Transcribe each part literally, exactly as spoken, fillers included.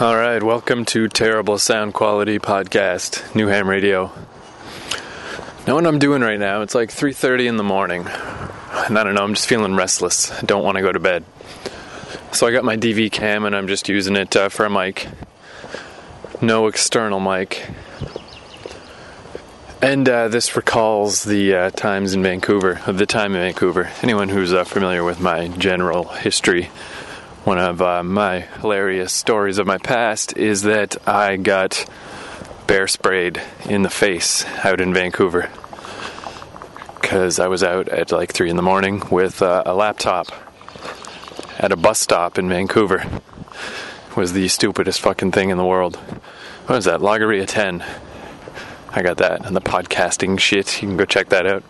All right, welcome to Terrible Sound Quality Podcast, New Ham Radio. Know what I'm doing right now? It's like three thirty in the morning, and I don't know, I'm just feeling restless. I don't want to go to bed. So I got my D V cam, and I'm just using it uh, for a mic. No external mic. And uh, this recalls the uh, times in Vancouver, the time in Vancouver. Anyone who's uh, familiar with my general history, one of uh, my hilarious stories of my past is that I got bear sprayed in the face out in Vancouver because I was out at like three in the morning with uh, a laptop at a bus stop in Vancouver. It was the stupidest fucking thing in the world. What was that? Logorrhea ten. I got that and the podcasting shit. You can go check that out.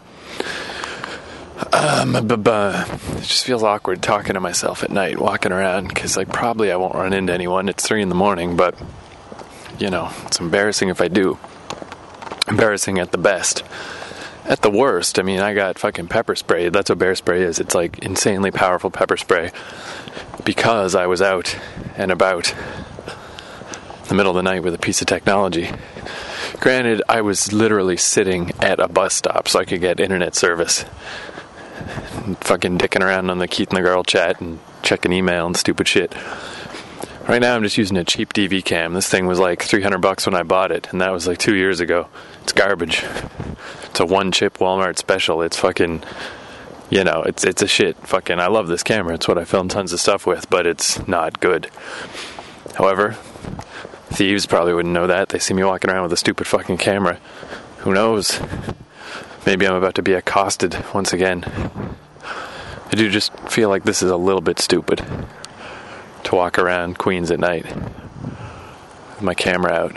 Um, bu- bu- it just feels awkward talking to myself at night, walking around, because like probably I won't run into anyone. It's three in the morning, but you know, it's embarrassing if I do. Embarrassing at the best. At the worst, I mean, I got fucking pepper spray. That's what bear spray is. It's like insanely powerful pepper spray because I was out and about in the middle of the night with a piece of technology. Granted, I was literally sitting at a bus stop so I could get internet service. And fucking dicking around on the Keith and the Girl chat and checking email and stupid shit. Right now I'm just using a cheap D V cam. This thing was like three hundred bucks when I bought it, and that was like two years ago. It's garbage. It's a one chip Walmart special. It's fucking, you know, it's it's a shit. Fucking, I love this camera. It's what I film tons of stuff with, but it's not good. However, thieves probably wouldn't know that. They see me walking around with a stupid fucking camera. Who knows? Maybe I'm about to be accosted once again. I do just feel like this is a little bit stupid to walk around Queens at night with my camera out.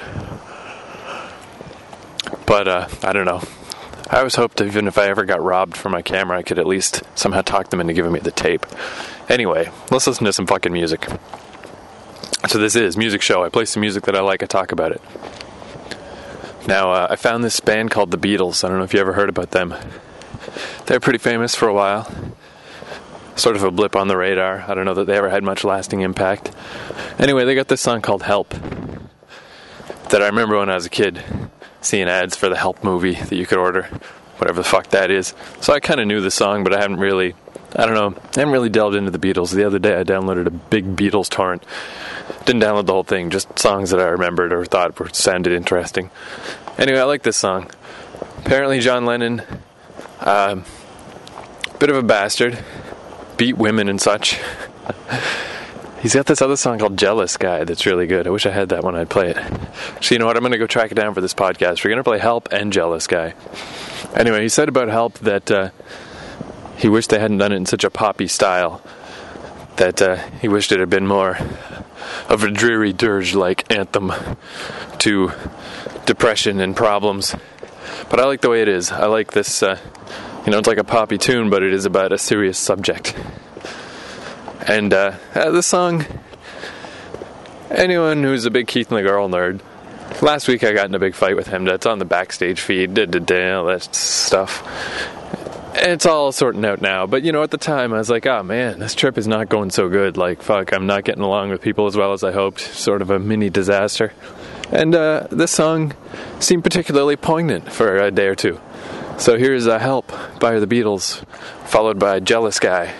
But, uh, I don't know. I always hoped even if I ever got robbed for my camera, I could at least somehow talk them into giving me the tape. Anyway, let's listen to some fucking music. So this is Music Show. I play some music that I like. I talk about it. Now, uh, I found this band called The Beatles. I don't know if you ever heard about them. They're pretty famous for a while. Sort of a blip on the radar. I don't know that they ever had much lasting impact. Anyway, they got this song called Help that I remember when I was a kid seeing ads for the Help movie that you could order, whatever the fuck that is. So I kind of knew the song, but I haven't really, I don't know, I haven't really delved into the Beatles. The other day I downloaded a big Beatles torrent. Didn't download the whole thing, just songs that I remembered or thought were sounded interesting. Anyway, I like this song. Apparently John Lennon, uh, bit of a bastard, beat women and such. He's got this other song called Jealous Guy that's really good. I wish I had that when I'd play it. So you know what, I'm going to go track it down for this podcast. We're going to play Help and Jealous Guy. Anyway, he said about Help that uh, he wished they hadn't done it in such a poppy style. That uh, he wished it had been more of a dreary dirge-like anthem to depression and problems. But I like the way it is. I like this, uh, you know, it's like a poppy tune, but it is about a serious subject. And uh, uh, the song, anyone who's a big Keith and the Girl nerd, last week I got in a big fight with him. That's on the backstage feed, da da da, all that stuff. And it's all sorting out now. But, you know, at the time, I was like, oh, man, this trip is not going so good. Like, fuck, I'm not getting along with people as well as I hoped. Sort of a mini disaster. And uh, this song seemed particularly poignant for a day or two. So here's uh, Help by the Beatles, followed by Jealous Guy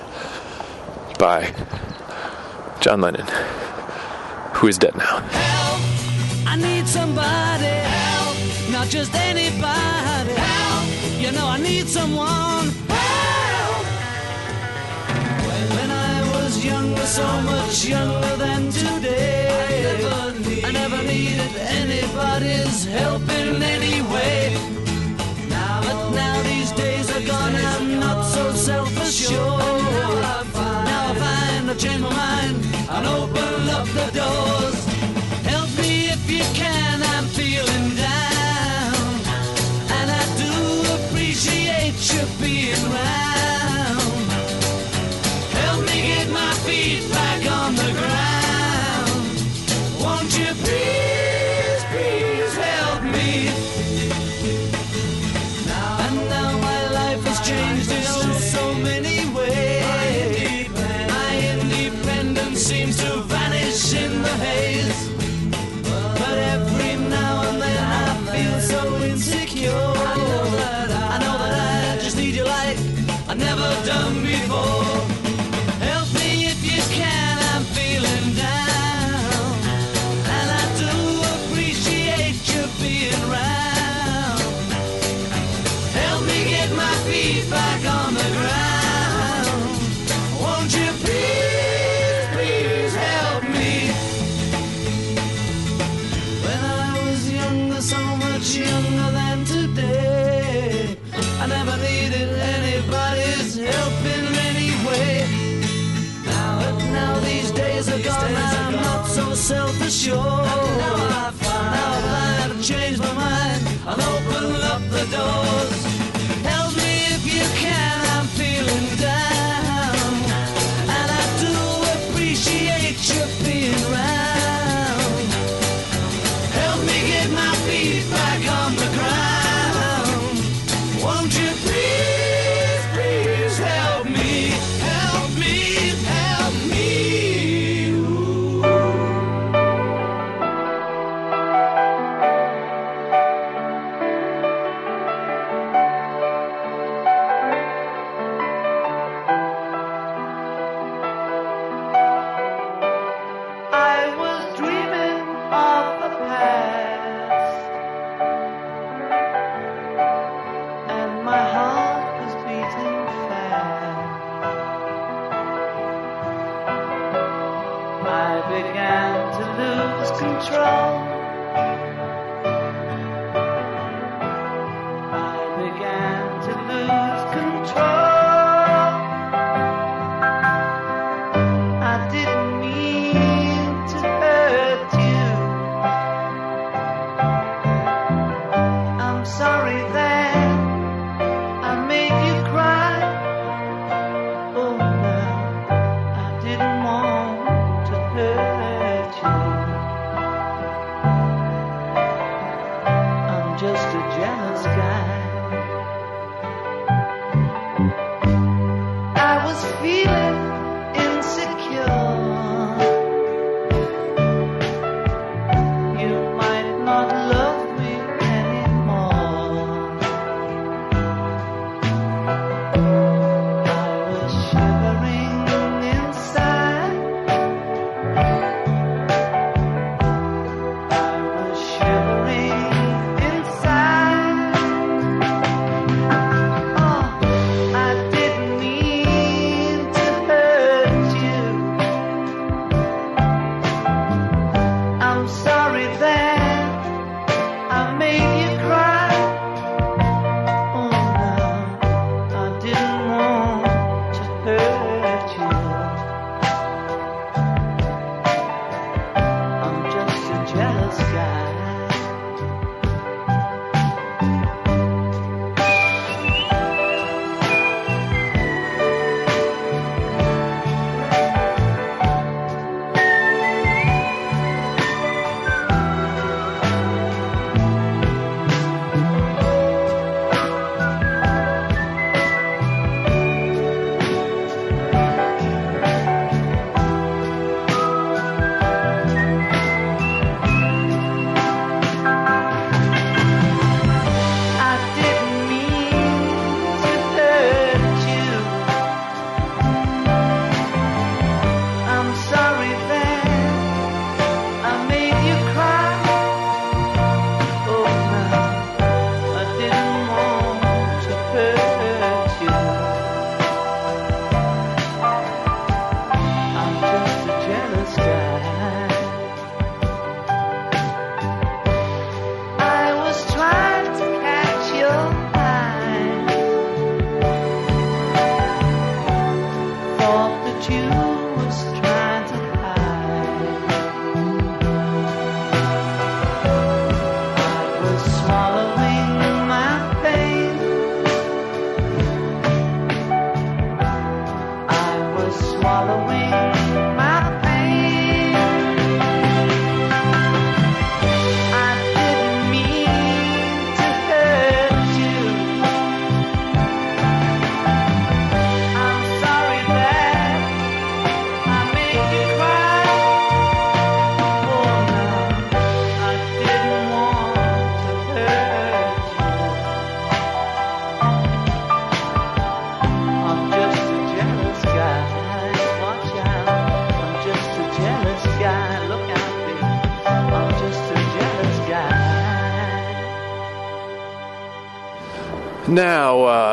by John Lennon, who is dead now. Help, I need somebody. Help, not just anybody. Help. You know I need someone. Help! When I was younger, so much younger than today, I never, need, I never needed anybody's help in any way. Now, but now these days are gone, I'm not so self-assured. Now I find, now I find I've changed my mind and open up the doors. Help me if you can, I'm feeling down. Appreciate you being around. Help me get my feet back on the ground. self-assured. Now I find, now I find I've changed my mind and open up the doors. Help me if you can, I'm feeling down, and I do appreciate you being around. Help me get my feet back on the ground. Won't you please, please help me, help me, help me. Ooh. I was dreaming of the past, and my heart was beating fast. I began to lose control. I began to lose control. I didn't mean to hurt you. I'm sorry that I made you cry. Oh no, I didn't want to hurt you. I'm just a jealous guy. I was feeling insecure. You might not love me anymore. I was shivering inside. I was shivering inside. Oh, I didn't mean to hurt you. I'm sorry that I made you cry. Oh no, I didn't want to hurt you. I'm just a jealous guy. I didn't mean to hurt you. I'm sorry that I made you cry. Oh no, I didn't want to hurt you. I'm just a jealous guy. I was trying to catch your eye. Thought that you was trying to hide. I was swallowing my pain. I was swallowing my pain. I didn't mean to hurt you. I'm sorry that I made you cry. Oh no, I didn't want to hurt you. I'm just a jealous guy. Watch out, I'm just a jealous guy. Look out, baby, I'm just a jealous guy. Now, uh,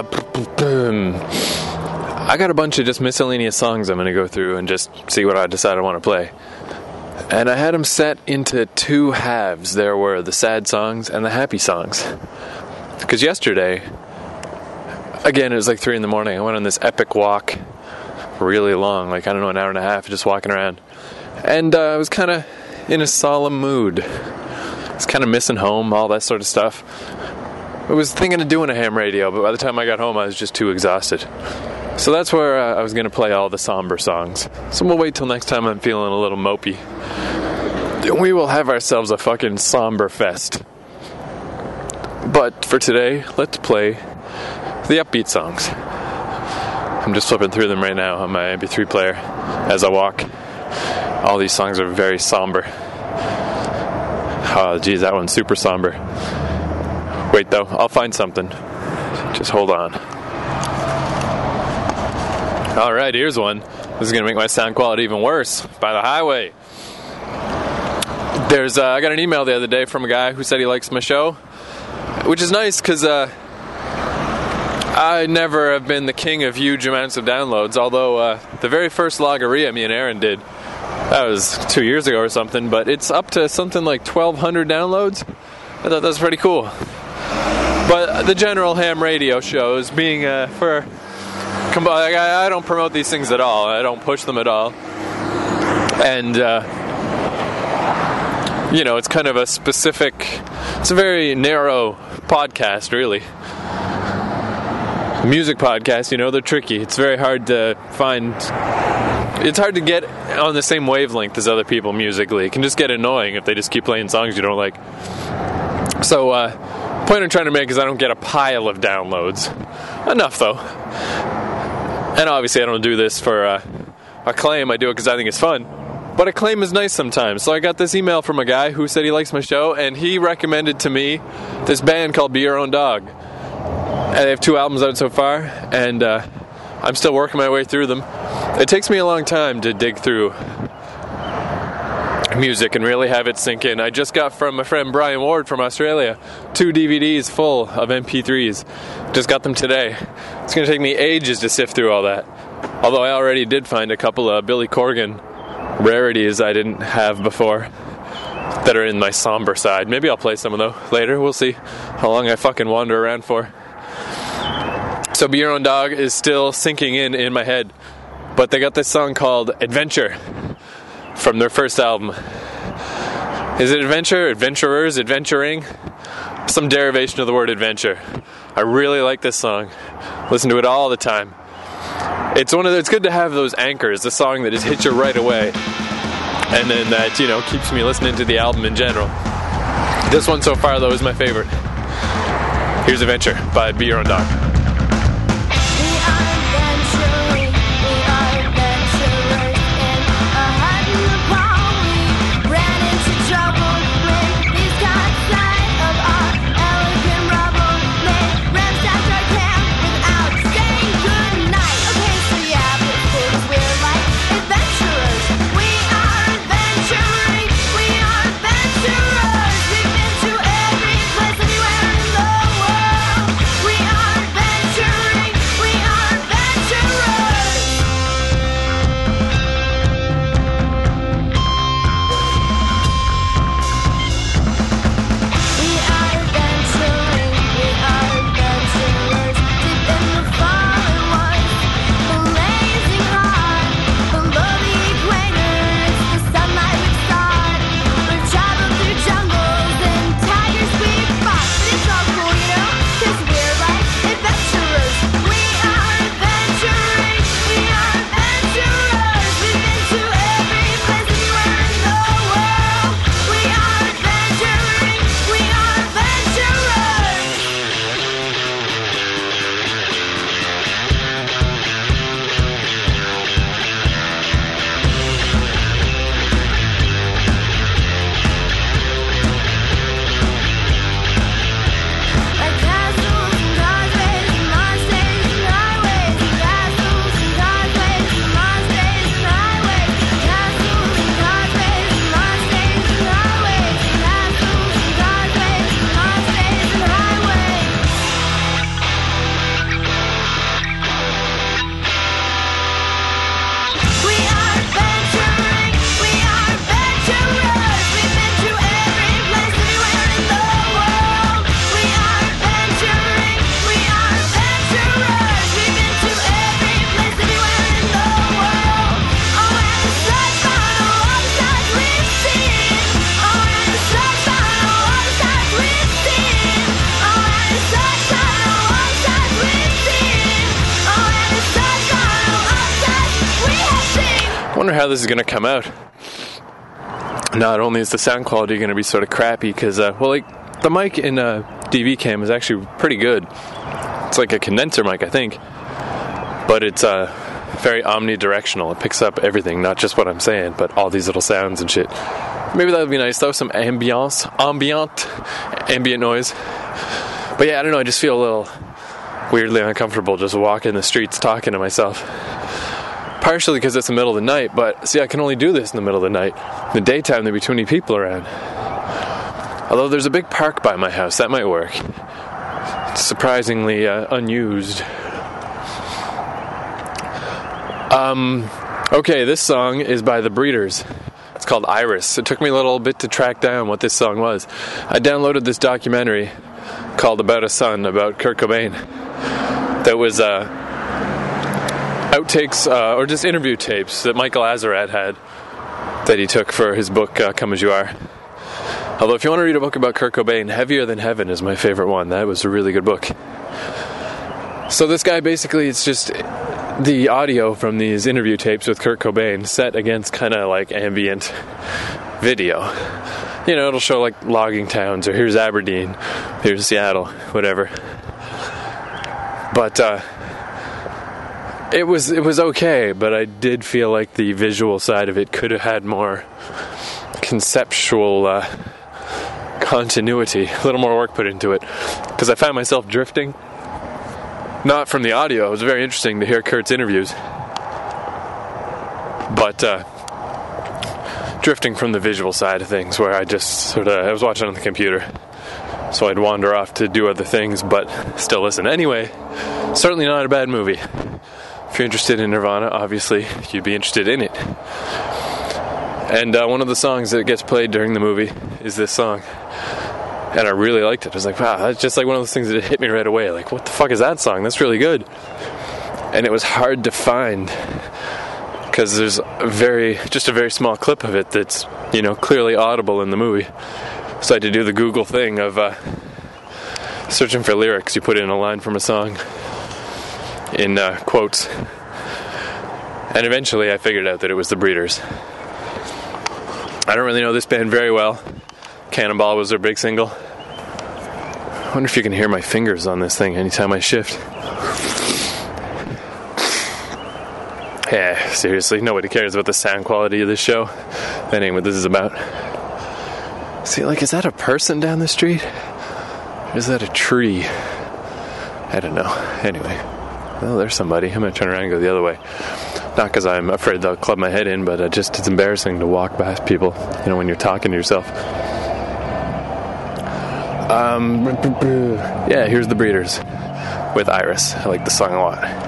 I got a bunch of just miscellaneous songs I'm going to go through and just see what I decide I want to play. And I had them set into two halves. There were the sad songs and the happy songs. Because yesterday, again, it was like three in the morning. I went on this epic walk, really long, like, I don't know, an hour and a half, just walking around. And uh, I was kind of in a solemn mood. I was kind of missing home, all that sort of stuff. I was thinking of doing a ham radio, but by the time I got home, I was just too exhausted. So that's where uh, I was going to play all the somber songs. So we'll wait till next time I'm feeling a little mopey. And we will have ourselves a fucking somber fest. But for today, let's play the upbeat songs. I'm just flipping through them right now on my M P three player as I walk. All these songs are very somber. Oh, geez, that one's super somber. Wait, though, I'll find something. Just hold on. Alright, here's one. This is going to make my sound quality even worse. By the Highway. There's, uh, I got an email the other day from a guy who said he likes my show, which is nice because uh, I never have been the king of huge amounts of downloads, although uh, the very first Logorrhea me and Aaron did, that was two years ago or something, but it's up to something like twelve hundred downloads. I thought that was pretty cool. But the general ham radio shows being uh, for... I don't promote these things at all. I don't push them at all. And, uh, you know, it's kind of a specific... It's a very narrow podcast, really. Music podcasts, you know, they're tricky. It's very hard to find... It's hard to get on the same wavelength as other people musically. It can just get annoying if they just keep playing songs you don't like. So, uh, the point I'm trying to make is I don't get a pile of downloads. Enough, though. And obviously I don't do this for uh, acclaim. I do it because I think it's fun. But acclaim is nice sometimes. So I got this email from a guy who said he likes my show, and he recommended to me this band called Be Your Own Dog. And they have two albums out so far, and uh, I'm still working my way through them. It takes me a long time to dig through music and really have it sink in. I just got from my friend Brian Ward from Australia two D V Ds full of M P threes. Just got them today. It's going to take me ages to sift through all that. Although I already did find a couple of Billy Corgan rarities I didn't have before that are in my somber side. Maybe I'll play some of those later. We'll see how long I fucking wander around for. So Be Your Own Dog is still sinking in in my head. But they got this song called Adventure from their first album. Is it adventure? Adventurers? Adventuring? Some derivation of the word adventure. I really like this song. Listen to it all the time. It's one of the, it's good to have those anchors, the song that just hits you right away. And then that, you know, keeps me listening to the album in general. This one so far, though, is my favorite. Here's Adventure by Be Your Own Dog. We are how this is going to come out. Not only is the sound quality going to be sort of crappy, because, uh, well, like, the mic in uh, D V Cam is actually pretty good. It's like a condenser mic, I think, but it's uh, very omnidirectional. It picks up everything, not just what I'm saying, but all these little sounds and shit. Maybe that would be nice, though, some ambiance, ambient, ambient noise. But yeah, I don't know, I just feel a little weirdly uncomfortable just walking the streets talking to myself. Partially because it's the middle of the night, but see, I can only do this in the middle of the night. In the daytime, there'd be too many people around. Although there's a big park by my house, that might work. It's surprisingly uh, unused. Um, okay, this song is by The Breeders. It's called Iris. It took me a little bit to track down what this song was. I downloaded this documentary called About a Son, about Kurt Cobain. That was uh, outtakes, uh, or just interview tapes that Michael Azerrad had that he took for his book, uh, Come As You Are. Although if you want to read a book about Kurt Cobain, Heavier Than Heaven is my favorite one. That was a really good book. So this guy, basically, it's just the audio from these interview tapes with Kurt Cobain set against kind of like ambient video. You know, it'll show like logging towns, or here's Aberdeen, here's Seattle, whatever. But uh, it was it was okay, but I did feel like the visual side of it could have had more conceptual uh, continuity, a little more work put into it, because I found myself drifting. Not from the audio. It was very interesting to hear Kurt's interviews, but uh, drifting from the visual side of things, where I just sort of I was watching on the computer, so I'd wander off to do other things, but still listen. Anyway, certainly not a bad movie. If you're interested in Nirvana, obviously you'd be interested in it. And uh, one of the songs that gets played during the movie is this song. And I really liked it. I was like, wow, that's just like one of those things that hit me right away. Like, what the fuck is that song? That's really good. And it was hard to find, because there's a very, just a very small clip of it that's, you know, clearly audible in the movie. So I had to do the Google thing of uh, searching for lyrics. You put in a line from a song in uh, quotes. And eventually I figured out that it was The Breeders. I don't really know this band very well. Cannonball was their big single. I wonder if you can hear my fingers on this thing anytime I shift. Yeah, seriously, nobody cares about the sound quality of this show. That ain't what this is about. See, like, is that a person down the street? Or is that a tree? I don't know. Anyway, well, there's somebody. I'm going to turn around and go the other way. Not because I'm afraid they'll club my head in, but uh, just it's embarrassing to walk past people, you know, when you're talking to yourself. Um, yeah, here's The Breeders with Iris. I like the song a lot.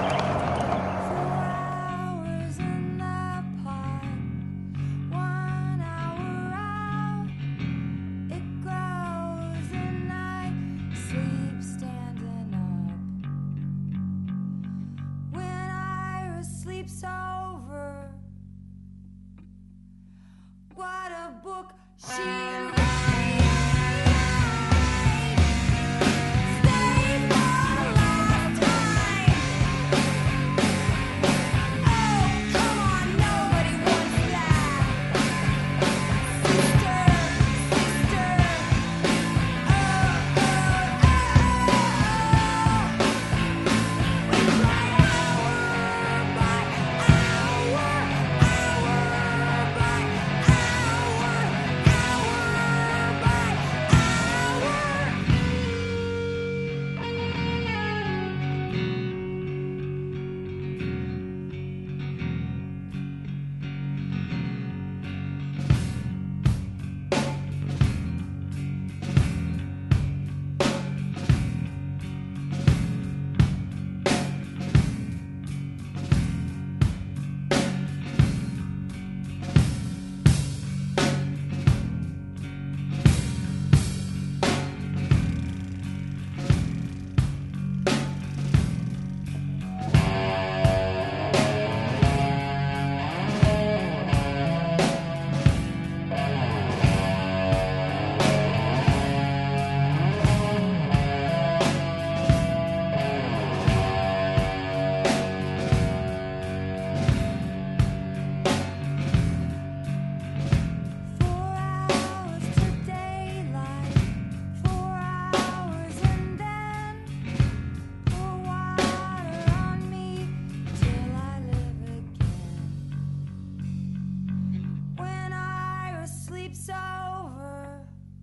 sleep's over,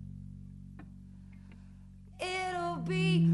it'll be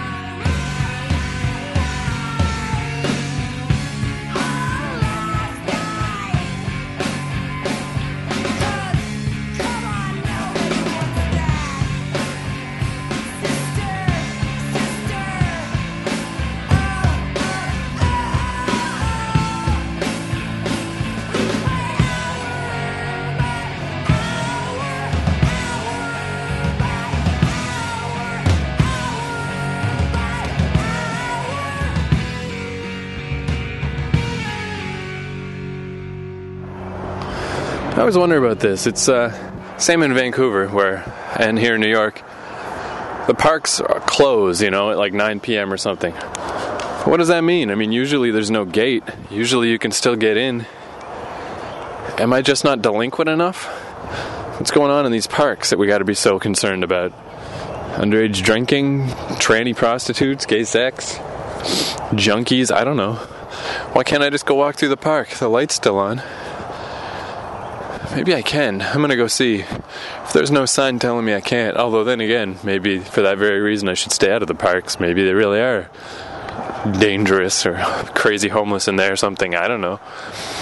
I always wonder about this. It's uh, same in Vancouver, where, and here in New York, the parks are closed, you know, at like nine p.m. or something. What does that mean? I mean, usually there's no gate. Usually you can still get in. Am I just not delinquent enough? What's going on in these parks that we got to be so concerned about? Underage drinking, tranny prostitutes, gay sex, junkies, I don't know. Why can't I just go walk through the park? The light's still on. Maybe I can. I'm going to go see. If there's no sign telling me I can't, although then again, maybe for that very reason I should stay out of the parks. Maybe they really are dangerous or crazy homeless in there or something. I don't know.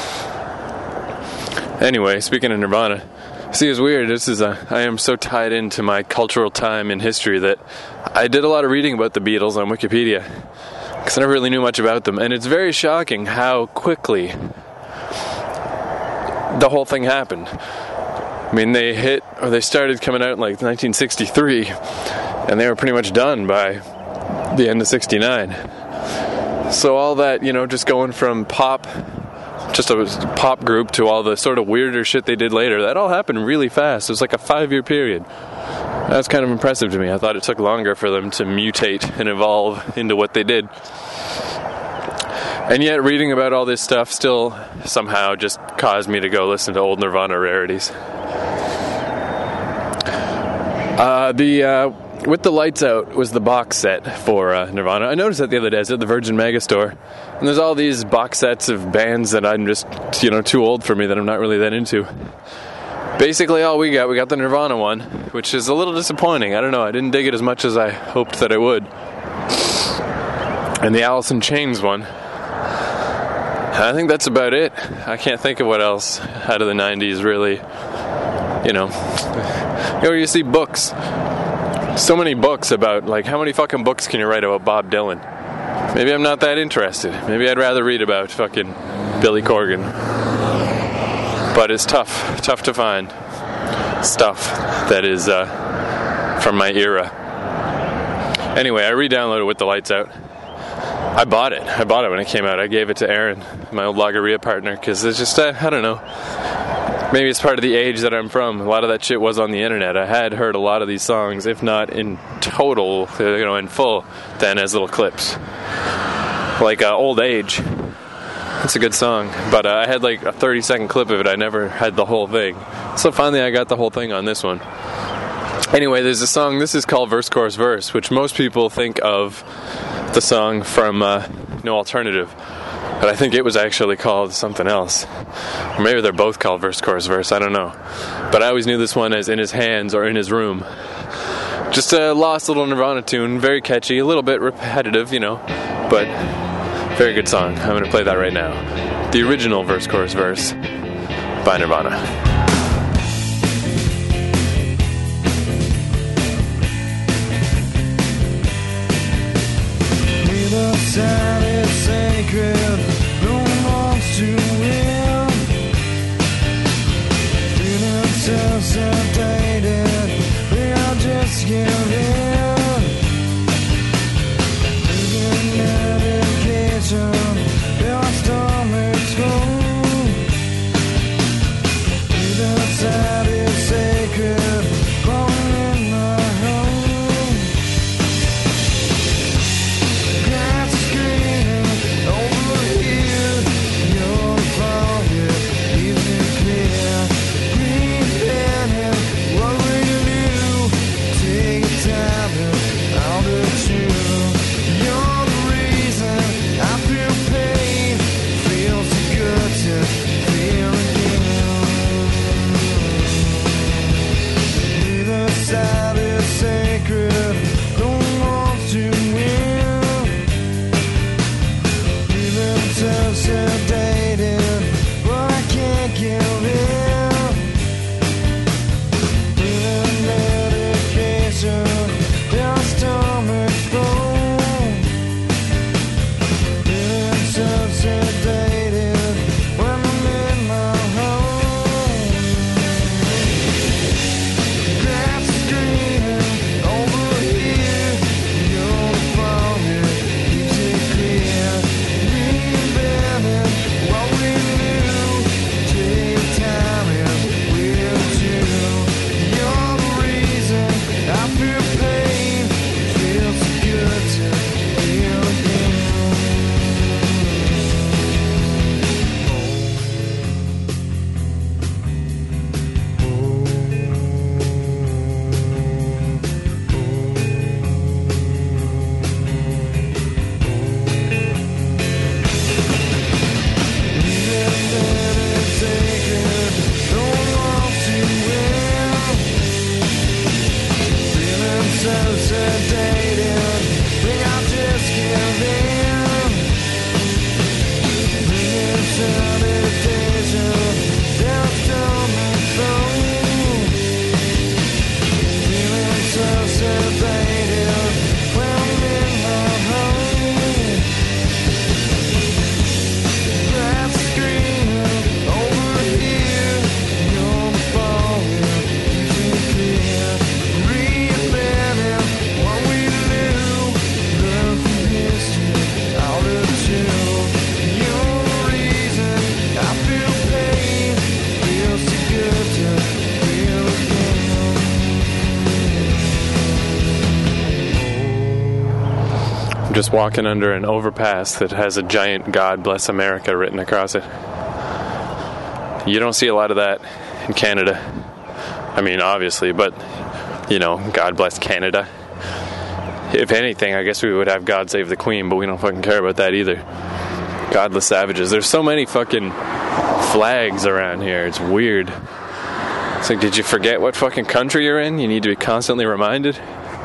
Anyway, speaking of Nirvana, see, it's weird. This is a, I am so tied into my cultural time in history that I did a lot of reading about the Beatles on Wikipedia because I never really knew much about them. And it's very shocking how quickly the whole thing happened. I mean, they hit, or they started coming out in like nineteen sixty-three, and they were pretty much done by the end of sixty-nine. So all that, you know, just going from pop, just a pop group, to all the sort of weirder shit they did later, that all happened really fast. It was like a five-year period. That's kind of impressive to me. I thought it took longer for them to mutate and evolve into what they did. And yet, reading about all this stuff still somehow just caused me to go listen to old Nirvana rarities. Uh, the uh, With the Lights Out was the box set for uh, Nirvana. I noticed that the other day. I was at the Virgin Megastore, and there's all these box sets of bands that I'm just, you know, too old for me, that I'm not really that into. Basically, all we got, we got the Nirvana one, which is a little disappointing. I don't know. I didn't dig it as much as I hoped that I would. And the Alice in Chains one. I think that's about it. I can't think of what else out of the nineties really, you know. You know, you see books. So many books about, like, how many fucking books can you write about Bob Dylan? Maybe I'm not that interested. Maybe I'd rather read about fucking Billy Corgan. But it's tough. Tough to find stuff that is uh, from my era. Anyway, I re-downloaded With the Lights Out. I bought it. I bought it when it came out. I gave it to Aaron, my old Loggeria partner, because it's just, uh, I don't know. Maybe it's part of the age that I'm from. A lot of that shit was on the internet. I had heard a lot of these songs, if not in total, you know, in full, then as little clips. Like uh, Old Age. It's a good song. But uh, I had like a thirty second clip of it. I never had the whole thing. So finally I got the whole thing on this one. Anyway, there's a song, this is called Verse, Chorus, Verse, which most people think of the song from uh, No Alternative. But I think it was actually called something else. Or maybe they're both called Verse, Chorus, Verse, I don't know. But I always knew this one as In His Hands or In His Room. Just a lost little Nirvana tune, very catchy, a little bit repetitive, you know, but very good song. I'm going to play that right now. The original Verse, Chorus, Verse by Nirvana. Time is sacred, no one wants to win. Feeling self-sedated, we all just give in. Taking medication, your stomach's full. Feeling sad is sacred, falling in my home. Take just walking under an overpass that has a giant God Bless America written across it. You don't see a lot of that in Canada. I mean, obviously, but, you know, God bless Canada. If anything, I guess we would have God Save the Queen, but we don't fucking care about that either. Godless savages. There's so many fucking flags around here. It's weird. It's like, did you forget what fucking country you're in? You need to be constantly reminded.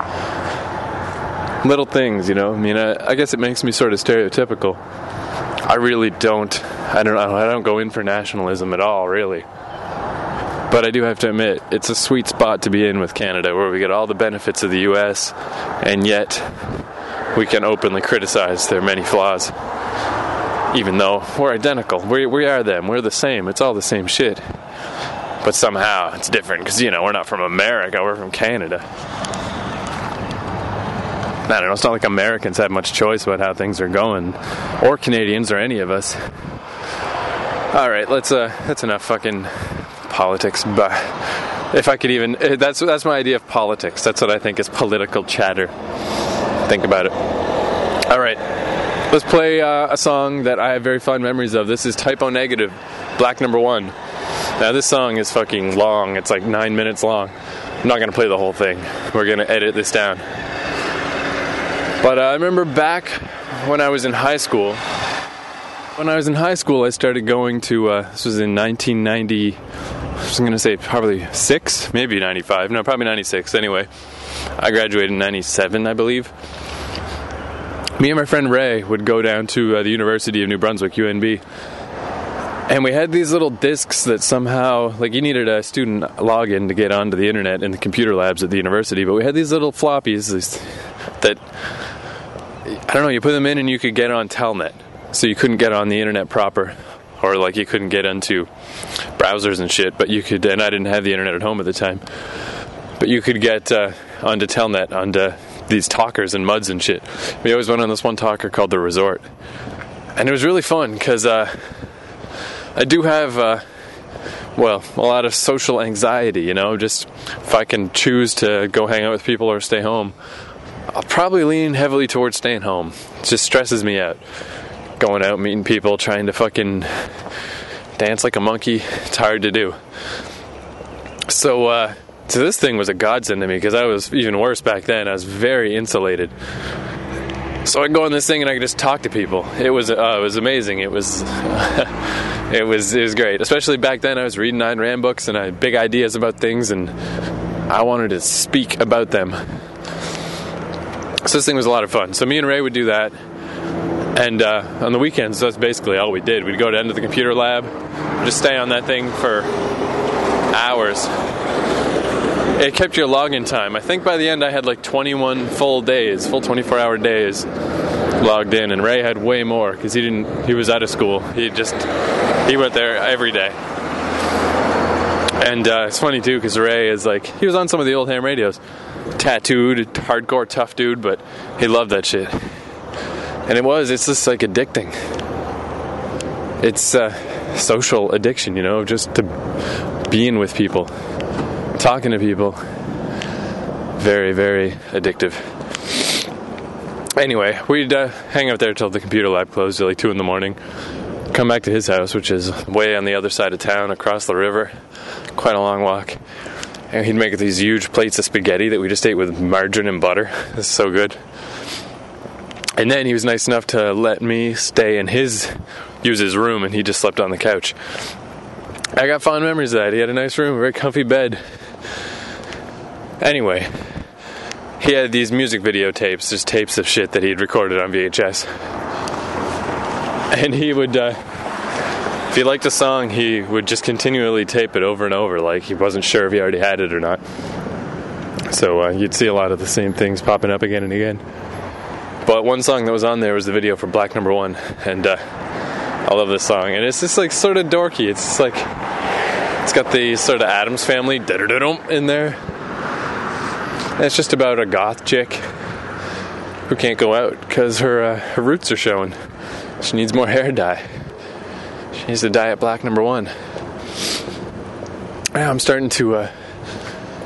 Little things, you know. I mean, I, I guess it makes me sort of stereotypical. I really don't. I don't know. I don't go in for nationalism at all, really. But I do have to admit, it's a sweet spot to be in with Canada, where we get all the benefits of the U S, and yet we can openly criticize their many flaws. Even though we're identical. We, we are them. We're the same. It's all the same shit. But somehow it's different, because, you know, we're not from America. We're from Canada. I don't know. It's not like Americans have much choice about how things are going. Or Canadians, or any of us. Alright, let's, uh, that's enough fucking politics, but if I could even, that's that's my idea of politics. That's what I think is political chatter. Think about it. All right, let's play uh, a song that I have very fond memories of. This is Type O Negative, Black Number One. Now this song is fucking long. It's like nine minutes long. I'm not gonna play the whole thing. We're gonna edit this down. But uh, I remember back when I was in high school. When I was in high school, I started going to. Uh, this was in nineteen ninety. I was going to say probably six, maybe ninety-five. No, probably ninety-six. Anyway, I graduated in ninety-seven, I believe. Me and my friend Ray would go down to uh, the University of New Brunswick, U N B. And we had these little discs that somehow, like, you needed a student login to get onto the internet in the computer labs at the university. But we had these little floppies that, I don't know, you put them in and you could get on Telnet. So you couldn't get on the internet proper. Or, like, you couldn't get into browsers and shit, but you could, and I didn't have the internet at home at the time, but you could get uh, onto Telnet, onto these talkers and muds and shit. We always went on this one talker called The Resort, and it was really fun, because uh, I do have, uh, well, a lot of social anxiety, you know, just if I can choose to go hang out with people or stay home, I'll probably lean heavily towards staying home. It just stresses me out. Going out, meeting people, trying to fucking dance like a monkey. It's hard to do. So, uh, so this thing was a godsend to me, because I was even worse back then. I was very insulated. So I'd go on this thing and I could just talk to people. It was, uh, it was amazing. It was, it was, it was great. Especially back then, I was reading Ayn Rand books and I had big ideas about things, and I wanted to speak about them. So this thing was a lot of fun. So me and Ray would do that. And uh, on the weekends, that's basically all we did. We'd go down to the computer lab, just stay on that thing for hours. It kept your login time. I think by the end I had like twenty-one full days, full twenty-four hour days logged in, and Ray had way more, because he didn't, he was out of school. He just, he went there every day. And uh, it's funny too, because Ray is like, he was on some of the old ham radios. Tattooed, hardcore, tough dude, but he loved that shit. And it was, it's just like addicting. It's uh, social addiction, you know, just to being with people, talking to people. Very, very addictive. Anyway, we'd uh, hang out there till the computer lab closed at like two in the morning. Come back to his house, which is way on the other side of town, across the river. Quite a long walk. And he'd make these huge plates of spaghetti that we just ate with margarine and butter. It's so good. And then he was nice enough to let me stay in his, use his room, and he just slept on the couch. I got fond memories of that. He had a nice room, a very comfy bed. Anyway, he had these music video tapes, just tapes of shit that he'd recorded on V H S. And he would, uh, if he liked a song, he would just continually tape it over and over, like he wasn't sure if he already had it or not. So uh, you'd see a lot of the same things popping up again and again. But one song that was on there was the video for Black Number One, and uh, I love this song. And it's just like sort of dorky. It's just like, it's got the sort of Addams Family in there. And it's just about a goth chick who can't go out because her uh, her roots are showing. She needs more hair dye. She needs to dye it Black Number One. Now I'm starting to uh,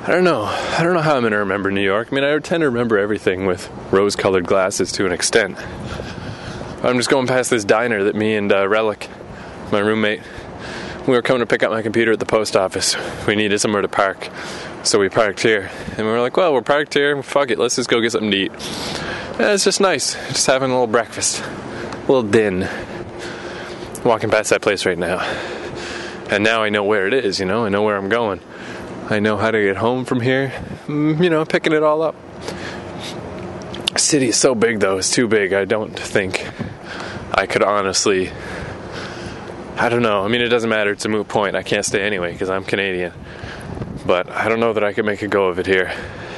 I don't know. I don't know how I'm going to remember New York. I mean, I tend to remember everything with rose-colored glasses to an extent. I'm just going past this diner that me and uh, Relic, my roommate, we were coming to pick up my computer at the post office. We needed somewhere to park, so we parked here. And we were like, well, we're parked here. Fuck it, let's just go get something to eat. And it's just nice, just having a little breakfast, a little din. Walking past that place right now. And now I know where it is, you know, I know where I'm going. I know how to get home from here, you know, picking it all up. The city is so big, though. It's too big. I don't think I could honestly... I don't know. I mean, it doesn't matter. It's a moot point. I can't stay anyway because I'm Canadian. But I don't know that I could make a go of it here.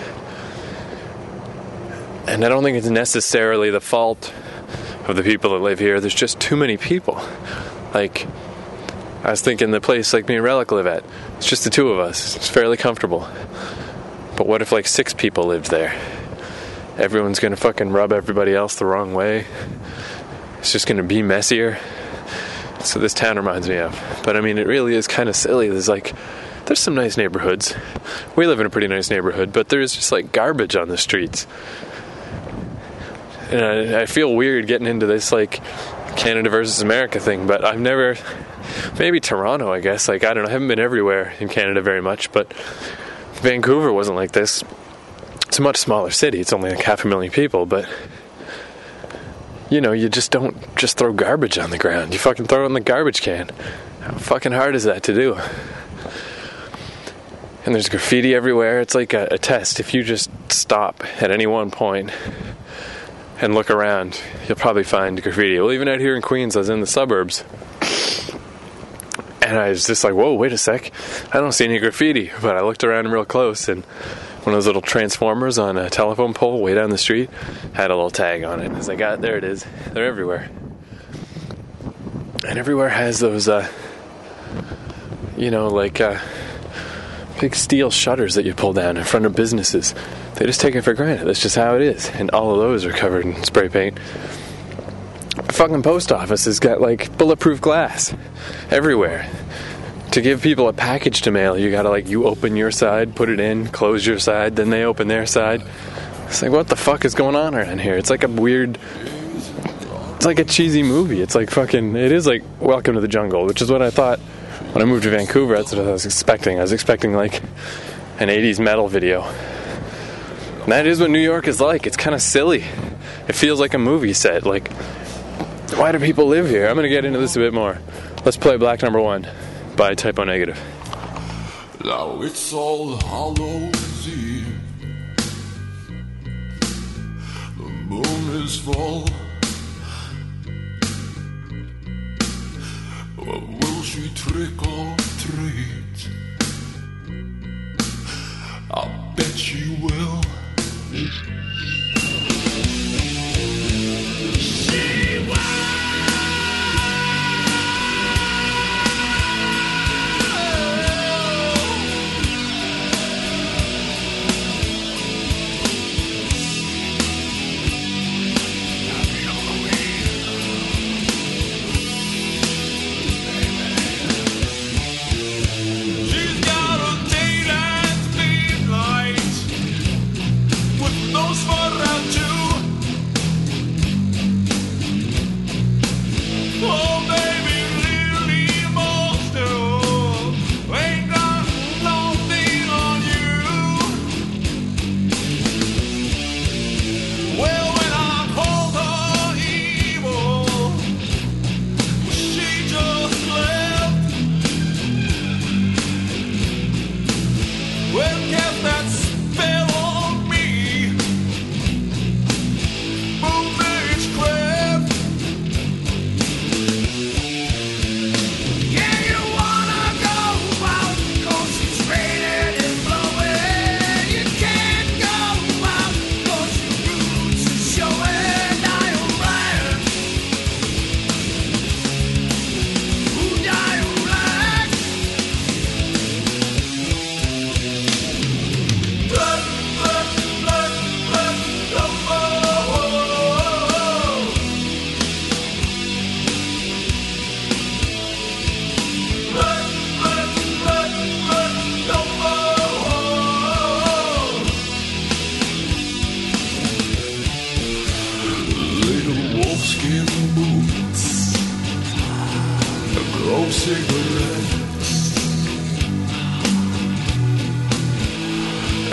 And I don't think it's necessarily the fault of the people that live here. There's just too many people. Like... I was thinking the place like me and Relic live at, it's just the two of us. It's fairly comfortable. But what if like six people lived there? Everyone's gonna fucking rub everybody else the wrong way. It's just gonna be messier. So this town reminds me of. But I mean, it really is kind of silly. There's like, there's some nice neighborhoods. We live in a pretty nice neighborhood, but there's just like garbage on the streets. And I, I feel weird getting into this like Canada versus America thing, but I've never... Maybe Toronto, I guess. Like, I don't know. I haven't been everywhere in Canada very much, but Vancouver wasn't like this. It's a much smaller city. It's only like half a million people, but, you know, you just don't just throw garbage on the ground. You fucking throw it in the garbage can. How fucking hard is that to do? And there's graffiti everywhere. It's like a, a test. If you just stop at any one point and look around, you'll probably find graffiti. Well, even out here in Queens, I was in the suburbs. And I was just like, whoa, wait a sec. I don't see any graffiti. But I looked around real close, and one of those little transformers on a telephone pole way down the street had a little tag on it. I was like, ah, there it is. They're everywhere. And everywhere has those, uh, you know, like uh, big steel shutters that you pull down in front of businesses. They just take it for granted. That's just how it is. And all of those are covered in spray paint. The fucking post office has got like bulletproof glass everywhere. To give people a package to mail, you gotta like, you open your side, put it in, close your side, then they open their side. It's like, what the fuck is going on around here? It's like a weird, it's like a cheesy movie. It's like fucking, it is like Welcome to the Jungle, which is what I thought when I moved to Vancouver. That's what I was expecting. I was expecting like an eighties metal video. And that is what New York is like. It's kind of silly. It feels like a movie set. Like, why do people live here? I'm going to get into this a bit more. Let's play Black Number One by Type O Negative. Now it's All Hallows Eve. The moon is full. Well, will she trick or treat? I bet she will. She will. Those for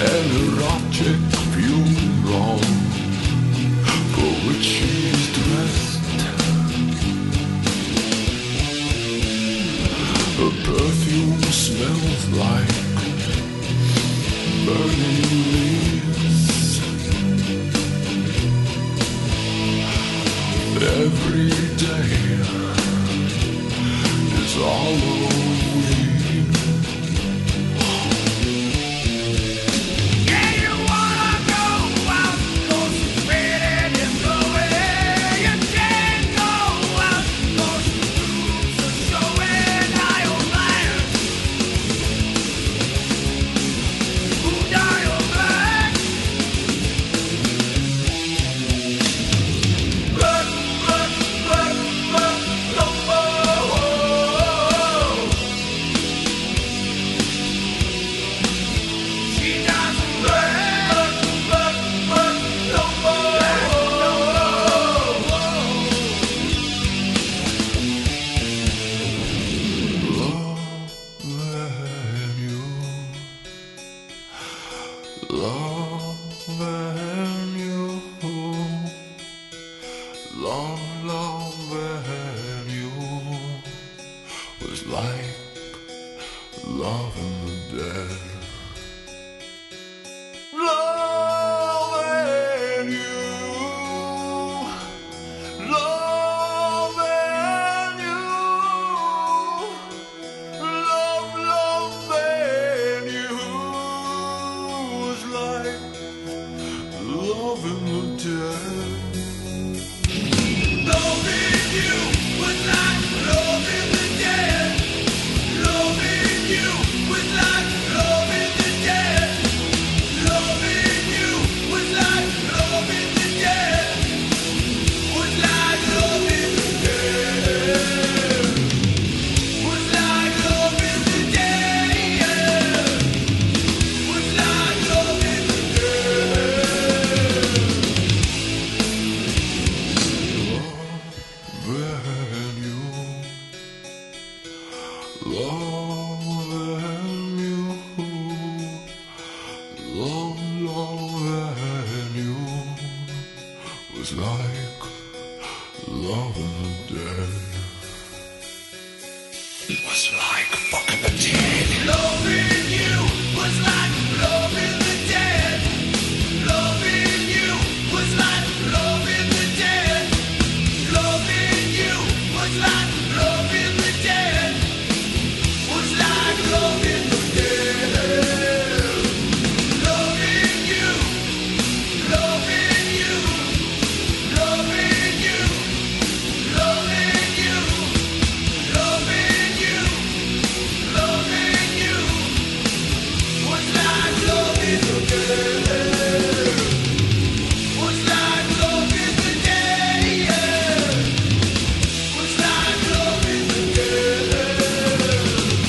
an erotic funeral for which she's dressed. Her perfume smells like burning leaves. Every day is Halloween. Loving you, love, loving you was like loving the dead. Loving you, loving you, love, loving you was like loving the dead. Loving you was like loving the dead. Loving you was like loving the dead. Loving you was like loving the dead. Was like loving the dead. Was like loving the dead. Was like loving the dead. Loving you, loving you, love, loving you was like loving the dead. It was like fucking the dead. Loving you was like loving the dead. Loving you was like loving the dead. Loving you was like loving the dead. Was like loving the dead. Loving you, loving you, loving you, loving you, loving you, loving you was like loving the dead. Was like loving the dead. Was like loving the dead.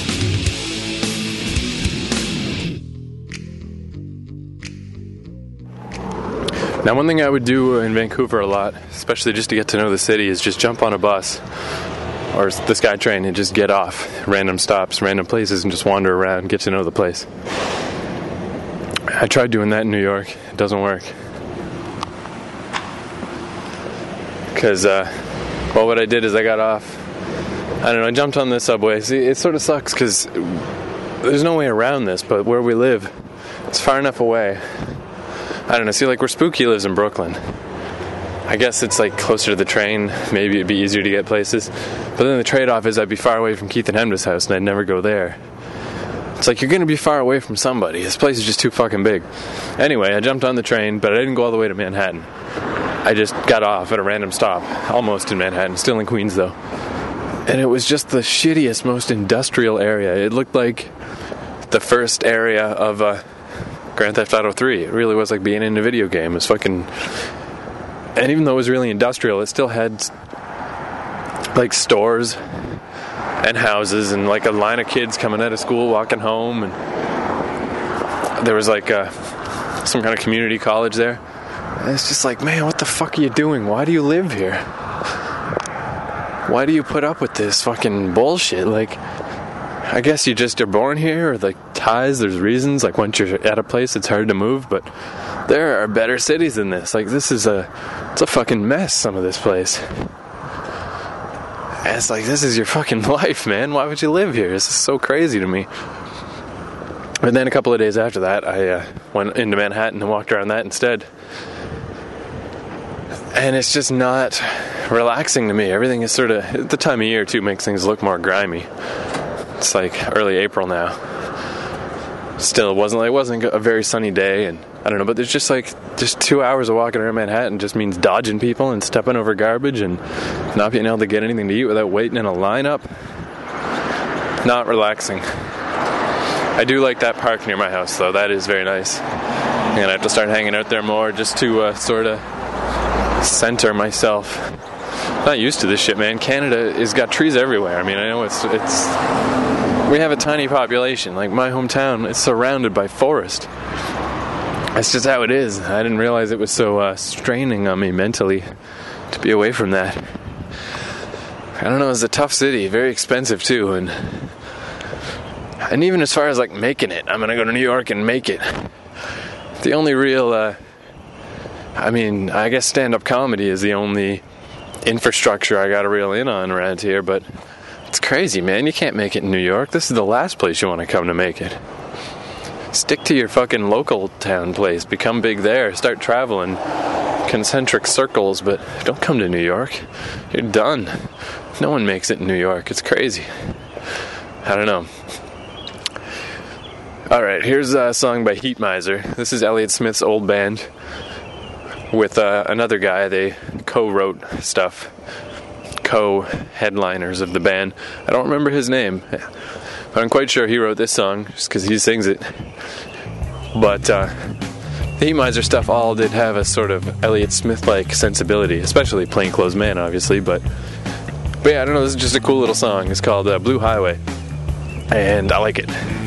Now, one thing I would do in Vancouver a lot, especially just to get to know the city, is just jump on a bus or the SkyTrain and just get off random stops, random places, and just wander around, get to know the place. I tried doing that in New York. It doesn't work. Because, uh, well, what I did is I got off. I don't know, I jumped on the subway. See, it sort of sucks because there's no way around this, but where we live, it's far enough away. I don't know, see, like where Spooky lives in Brooklyn, I guess it's like closer to the train. Maybe it'd be easier to get places. But then the trade-off is I'd be far away from Keith and Hemda's house and I'd never go there. It's like you're going to be far away from somebody. This place is just too fucking big. Anyway, I jumped on the train, but I didn't go all the way to Manhattan. I just got off at a random stop, almost in Manhattan, still in Queens though. And it was just the shittiest, most industrial area. It looked like the first area of uh, Grand Theft Auto three. It really was like being in a video game. It was fucking... And even though it was really industrial, it still had like stores and houses and like a line of kids coming out of school, walking home, and there was like a, some kind of community college there. And it's just like, man, what the fuck are you doing? Why do you live here? Why do you put up with this fucking bullshit? Like, I guess you just are born here, or like ties, there's reasons. Like, once you're at a place, it's hard to move, but there are better cities than this. Like, this is a, it's a fucking mess, some of this place. And it's like, this is your fucking life, man. Why would you live here? This is so crazy to me. And then a couple of days after that, I uh, went into Manhattan and walked around that instead. And it's just not relaxing to me. Everything is sort of, the time of year too makes things look more grimy. It's like early April now. Still, it wasn't like, it wasn't a very sunny day, and I don't know, but there's just like, just two hours of walking around Manhattan just means dodging people and stepping over garbage and not being able to get anything to eat without waiting in a lineup. Not relaxing. I do like that park near my house, though. That is very nice. I'm gonna have to start hanging out there more just to uh, sort of center myself. I'm not used to this shit, man. Canada has got trees everywhere. I mean, I know it's it's we have a tiny population. Like, my hometown is surrounded by forest. That's just how it is. I didn't realize it was so uh, straining on me mentally to be away from that. I don't know, it's a tough city, very expensive too, and and even as far as like making it, I'm gonna go to New York and make it. The only real, uh, I mean, I guess stand-up comedy is the only infrastructure I got to reel in on around here, but it's crazy, man. You can't make it in New York. This is the last place you want to come to make it. Stick to your fucking local town place. Become big there. Start traveling concentric circles, but don't come to New York. You're done. No one makes it in New York. It's crazy. I don't know. Alright, here's a song by Heat Miser. This is Elliott Smith's old band with uh, another guy. They co-wrote stuff. Co-headliners of the band. I don't remember his name, but I'm quite sure he wrote this song just because he sings it. But uh, the Heat Miser stuff all did have a sort of Elliott Smith-like sensibility, especially Plainclothes Man, obviously. But, but yeah, I don't know, this is just a cool little song. It's called uh, Blue Highway, and I like it.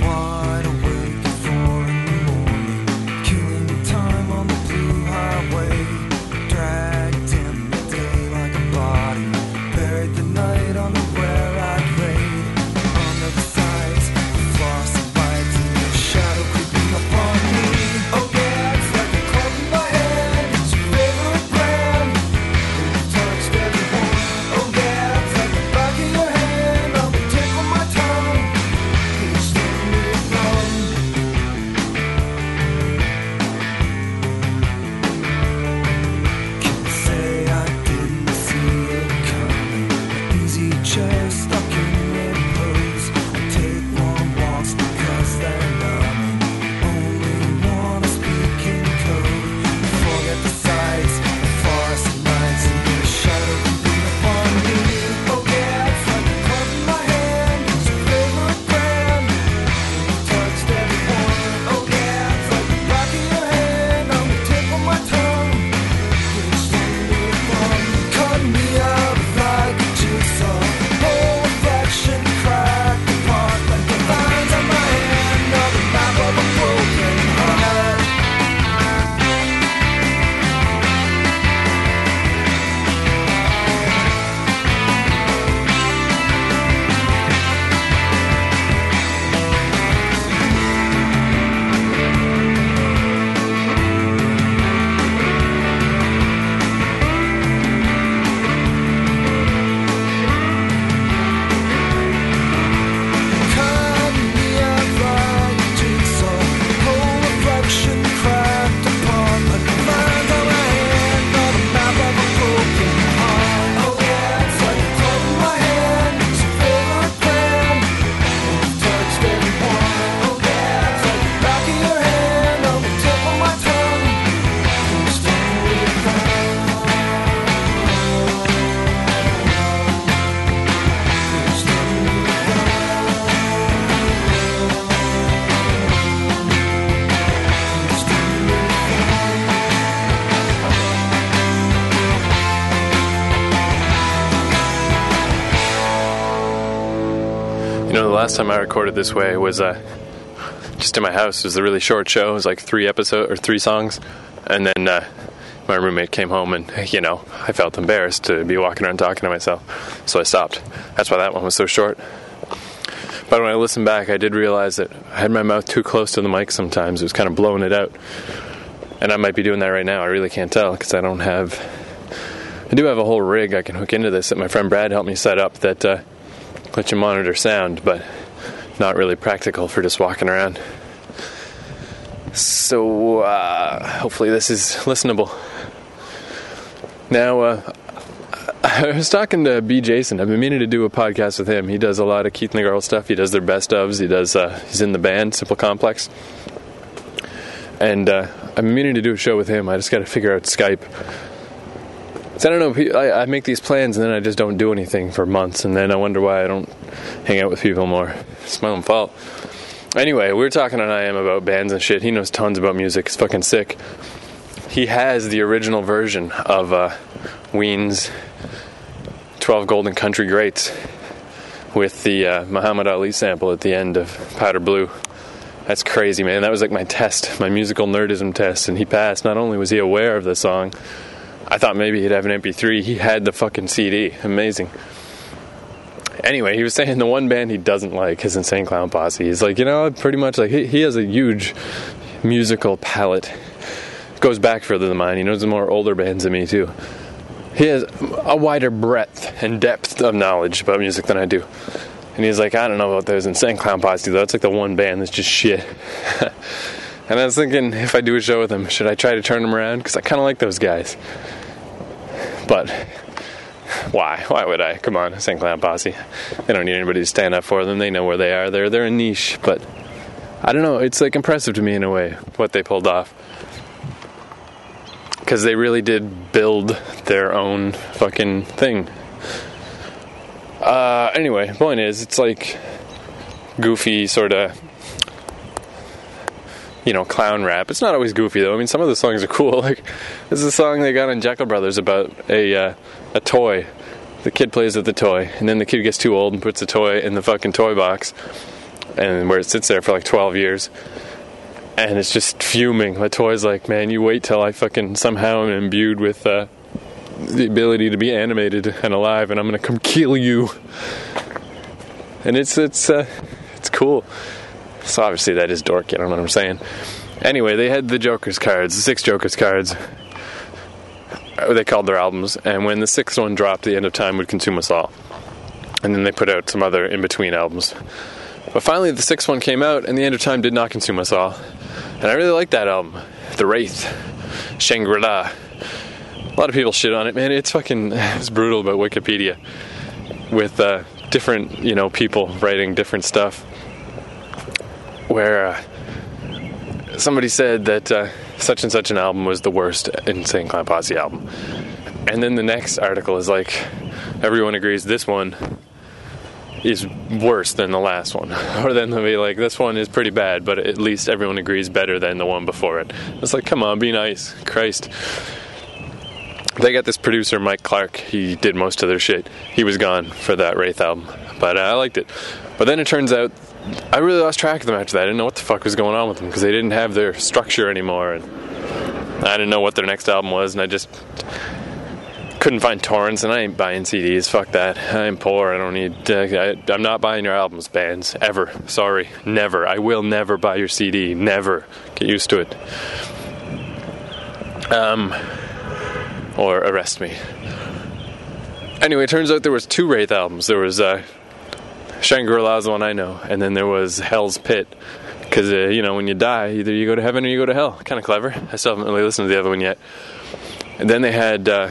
You know, the last time I recorded this way was uh, just in my house. It was a really short show. It was like three episodes or three songs. And then uh, my roommate came home and, you know, I felt embarrassed to be walking around talking to myself. So I stopped. That's why that one was so short. But when I listened back, I did realize that I had my mouth too close to the mic sometimes. It was kind of blowing it out. And I might be doing that right now. I really can't tell because I don't have... I do have a whole rig I can hook into this that my friend Brad helped me set up that uh, lets you monitor sound, but not really practical for just walking around. So, uh, hopefully this is listenable. Now, uh, I was talking to B. Jason. I've been meaning to do a podcast with him. He does a lot of Keith and the Girl stuff. He does their best ofs. He does, uh, he's in the band, Simple Complex. And, uh, I've been meaning to do a show with him. I just gotta figure out Skype. So I don't know, I, I make these plans and then I just don't do anything for months, and then I wonder why I don't hang out with people more. It's my own fault. Anyway, we were talking on I M about bands and shit. He knows tons about music. It's fucking sick. He has the original version of uh, Ween's twelve Golden Country Greats with the uh, Muhammad Ali sample at the end of Powder Blue. That's crazy, man. That was like my test, my musical nerdism test, and he passed. Not only was he aware of the song, I thought maybe he'd have an M P three. He had the fucking C D. Amazing. Anyway, he was saying the one band he doesn't like is Insane Clown Posse. He's like, you know, pretty much like he, he has a huge musical palette. It goes back further than mine. He knows the more older bands than me too. He has a wider breadth and depth of knowledge about music than I do. And he's like, I don't know about those Insane Clown Posse though. It's like the one band that's just shit. And I was thinking, if I do a show with him, should I try to turn him around? Because I kind of like those guys. But why? Why would I? Come on, Insane Clown Posse. They don't need anybody to stand up for them. They know where they are. They're they're a niche. But I don't know. It's like impressive to me in a way what they pulled off. Because they really did build their own fucking thing. Uh, anyway, point is, it's like goofy sort of, you know, clown rap. It's not always goofy though. I mean, some of the songs are cool. Like, this is a song they got on Jekyll Brothers about a uh, a toy. The kid plays with the toy, and then the kid gets too old and puts the toy in the fucking toy box, and where it sits there for like twelve years, and it's just fuming. The toy's like, man, you wait till I fucking somehow am imbued with uh, the ability to be animated and alive, and I'm gonna come kill you. And it's it's uh, it's cool. So obviously that is dorky, I don't know what I'm saying. Anyway, they had the Joker's cards, the six Joker's cards. They called their albums, and when the sixth one dropped, The End of Time would consume us all. And then they put out some other in-between albums. But finally the sixth one came out, and The End of Time did not consume us all. And I really liked that album. The Wraith, Shangri-La. A lot of people shit on it, man. It's fucking, it's brutal about Wikipedia. With uh, different, you know, people writing different stuff. Where uh, somebody said that uh, such and such an album was the worst Insane Clown Posse album, and then the next article is like, everyone agrees this one is worse than the last one, or then they'll be like, this one is pretty bad, but at least everyone agrees better than the one before it. It's like, come on, be nice, Christ. They got this producer, Mike Clark. He did most of their shit. He was gone for that Wraith album, but uh, I liked it. But then it turns out I really lost track of them after that. I didn't know what the fuck was going on with them because they didn't have their structure anymore, and I didn't know what their next album was, and I just couldn't find torrents, and I ain't buying C Ds. Fuck that. I'm poor. I don't need. Uh, I, I'm not buying your albums, bands, ever. Sorry, never. I will never buy your C D. Never. Get used to it. Um, or arrest me. Anyway, it turns out there was two Wraith albums. There was uh, Shangri-La is the one I know, and then there was Hell's Pit, because uh, you know, when you die, either you go to heaven or you go to hell. Kind of clever. I still haven't really listened to the other one yet. And then they had uh,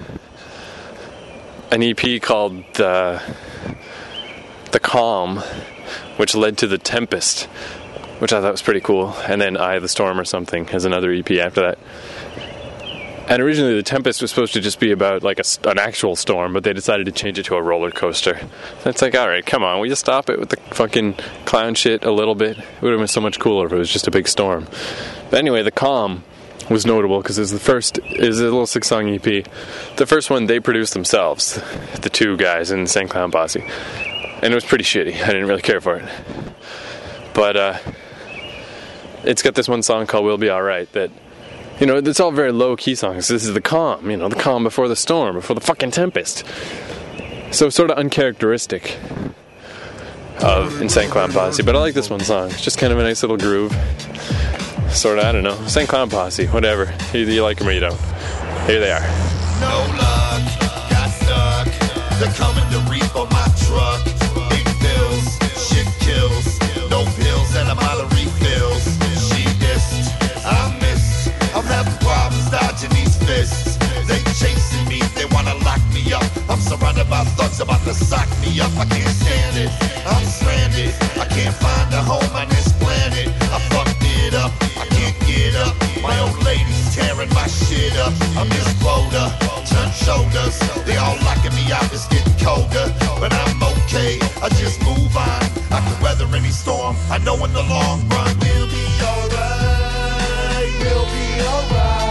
an E P called the the Calm, which led to the Tempest, which I thought was pretty cool. And then Eye of the Storm or something as another E P after that. And originally the Tempest was supposed to just be about like a, an actual storm, but they decided to change it to a roller coaster. And it's like, alright, come on, will you stop it with the fucking clown shit a little bit? It would have been so much cooler if it was just a big storm. But anyway, the Calm was notable because it was the first, it was a little six-song E P. The first one they produced themselves, the two guys in the Insane Clown Posse. And it was pretty shitty. I didn't really care for it. But uh, it's got this one song called We'll Be Alright that, you know, it's all very low-key songs. This is the calm, you know, the calm before the storm, before the fucking tempest. So sort of uncharacteristic. of Insane Clown Posse, but I like this one song. It's just kind of a nice little groove. Sort of, I don't know. Insane Clown Posse, whatever. Either you like them or you don't. Here they are. No luck, got stuck. They're coming to reap on my truck. Big bills, shit kills. No pills and I'm out of refills. She dissed, I missed. I'm having problems dodging these fists. They chasing me, they wanna lock me up. I'm surrounded by thugs about to sock me up. I can't stand it, I'm stranded. I can't find a home on this planet. I fucked it up, I can't get up. My old lady's tearing my shit up. I'm this quota, turn shoulders. They all locking me out, it's getting colder. But I'm okay, I just move on. I can weather any storm, I know in the long run we'll be alright. We'll be alright.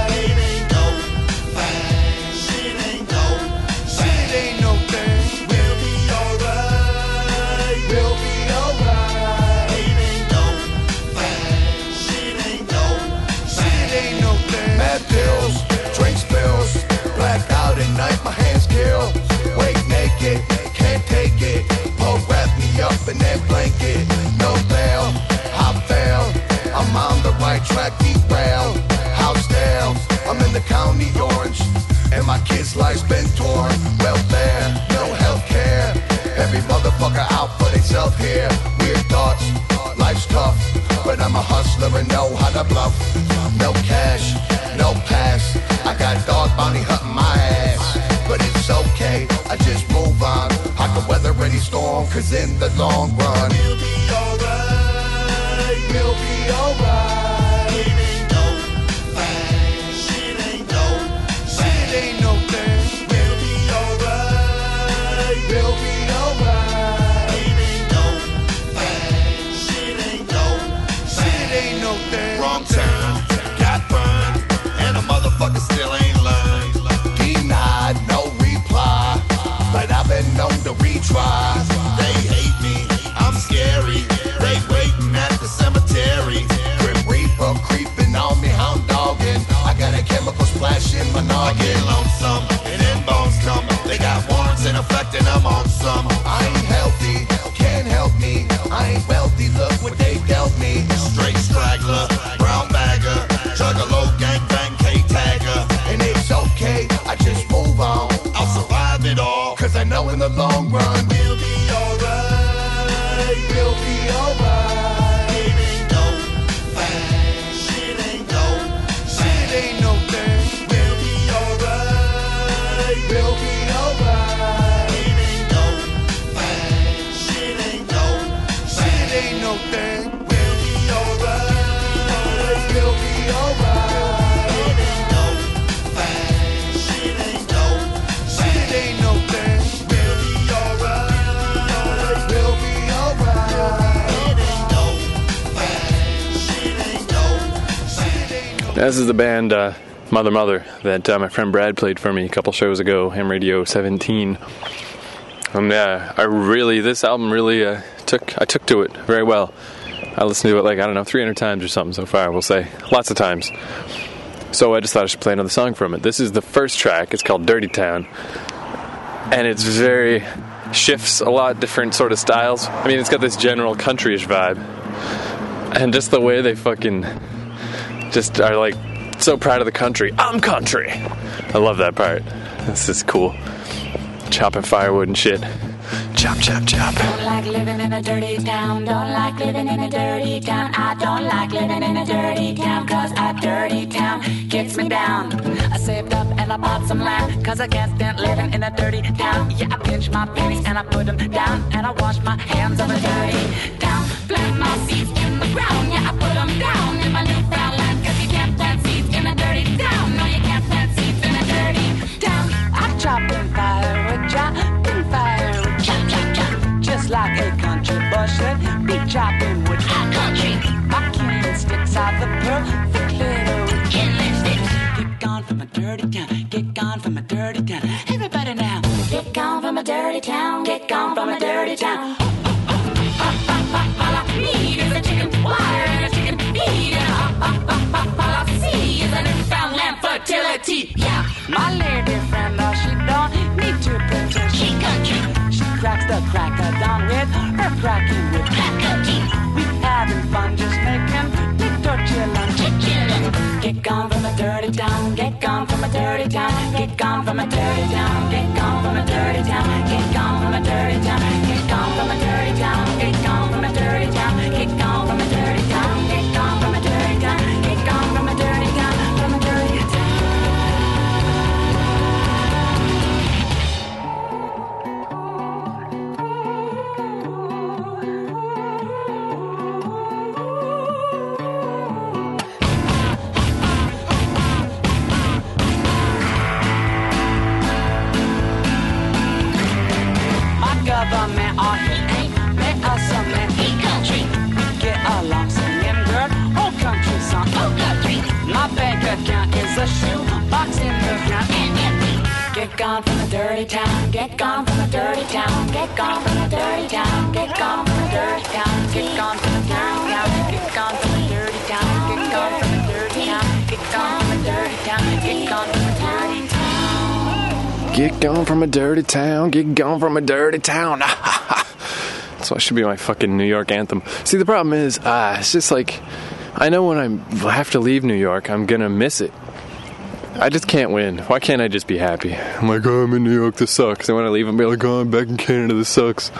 At night, my hands kill. Wake naked, can't take it. Pull wrap me up in that blanket. No bail, I fail. I'm on the right track, derail. House down, I'm in the county orange, and my kid's life's been torn. Welfare, no health care. Every motherfucker out for themself here. Weird thoughts, life's tough, but I'm a hustler and know how to bluff. No cash, no pass. I got dog bounty hunting my ass, but it's okay, I just move on. I can weather any storm, cause in the long run we'll be alright, we'll be alright. It ain't no thing, shit ain't no, shit ain't no thing. We'll be alright, we'll be alright. It ain't no thing, shit ain't no, shit ain't no thing. Wrong turn, got burned, and a motherfucker still ain't learned. Denied, no reply, but I've been known to retry. They hate me, I'm scary. They waiting at the cemetery. Grim Reaper creeping on me, hound dogging. I got a chemical splash in my noggin. I get lonesome, and then bones come. They got warrants in effect and I'm on some. I ain't healthy, can't help me. I ain't wealthy, look what they dealt me. Straight straggler, brown bagger, juggalo, gangbang, K-tagger. And it's okay, I just move on. I'll survive it all, cause I know in the long run we'll be alright, we'll be alright. It ain't no thing, shit ain't no, shit ain't no thing. We'll be alright, we'll be alright. It ain't no thing, shit ain't no, shit ain't no thing. We'll be alright, we'll be alright. This is the band uh, Mother Mother that uh, my friend Brad played for me a couple shows ago, Ham Radio seventeen. And uh, I really, this album really uh, took, I took to it very well. I listened to it like, I don't know, three hundred times or something so far, we'll say. Lots of times. So I just thought I should play another song from it. This is the first track. It's called Dirty Town. And it's very, shifts a lot different sort of styles. I mean, it's got this general countryish vibe. And just the way they fucking just are like so proud of the country. I'm country. I love that part. This is cool. Chopping firewood and shit. Chop, chop, chop. Don't like living in a dirty town. Don't like living in a dirty town. I don't like living in a dirty town, cause a dirty town gets me down. I saved up and I bought some land, cause I can't stand living in a dirty town. Yeah, I pinch my pennies and I put them down, and I wash my hands of a dirty town. Plant my seeds in the ground. Yeah, I put them down in my new brown land, cause you can't plant seeds in a dirty town. No, you can't plant seeds in a dirty town. I'm chopping firewood, chopping firewood, chop, chop, chop. Just like a country bushlet, be chopping wood. Hot country. My killing sticks are the perfect little killing sticks. Get gone from a dirty town, get gone from a dirty town. Everybody now, get gone from a dirty town, get gone from a dirty town. All I need is a chicken wire and a chicken feed, and all I see is a newfoundland fertility. Yeah, my lady friend, oh, she don't need to pretend she country. She cracks the cracker down with her cracking with crack-a-team. We having fun just making big tortilla lunch. Get gone from a dirty town, get gone from a dirty town, get gone from a dirty town, get gone from a dirty town, get gone from a dirty town, get gone from a dirty town, get gone from a dirty town, get gone from a dirty town, get gone from a dirty town, get gone from a dirty town, from a dirty town. Government or he ain't, let us a man, he country. We get along singing good, whole country song, oh country. My bank account is a shoe box in the ground and empty. Get gone from a dirty town, get gone from a dirty town, get gone from a dirty town, get gone from a dirty town, get gone from a dirty town, get gone from a dirty town, get gone from a dirty town, get gone from a dirty town, get gone from a dirty town. Get gone from a dirty town, get gone from a dirty town. So that should be my fucking New York anthem. See, the problem is, uh, it's just like, I know when I have to leave New York, I'm gonna miss it. I just can't win. Why can't I just be happy? I'm like, oh, I'm in New York, this sucks. And when I leave, I'm like, oh, I'm back in Canada, this sucks.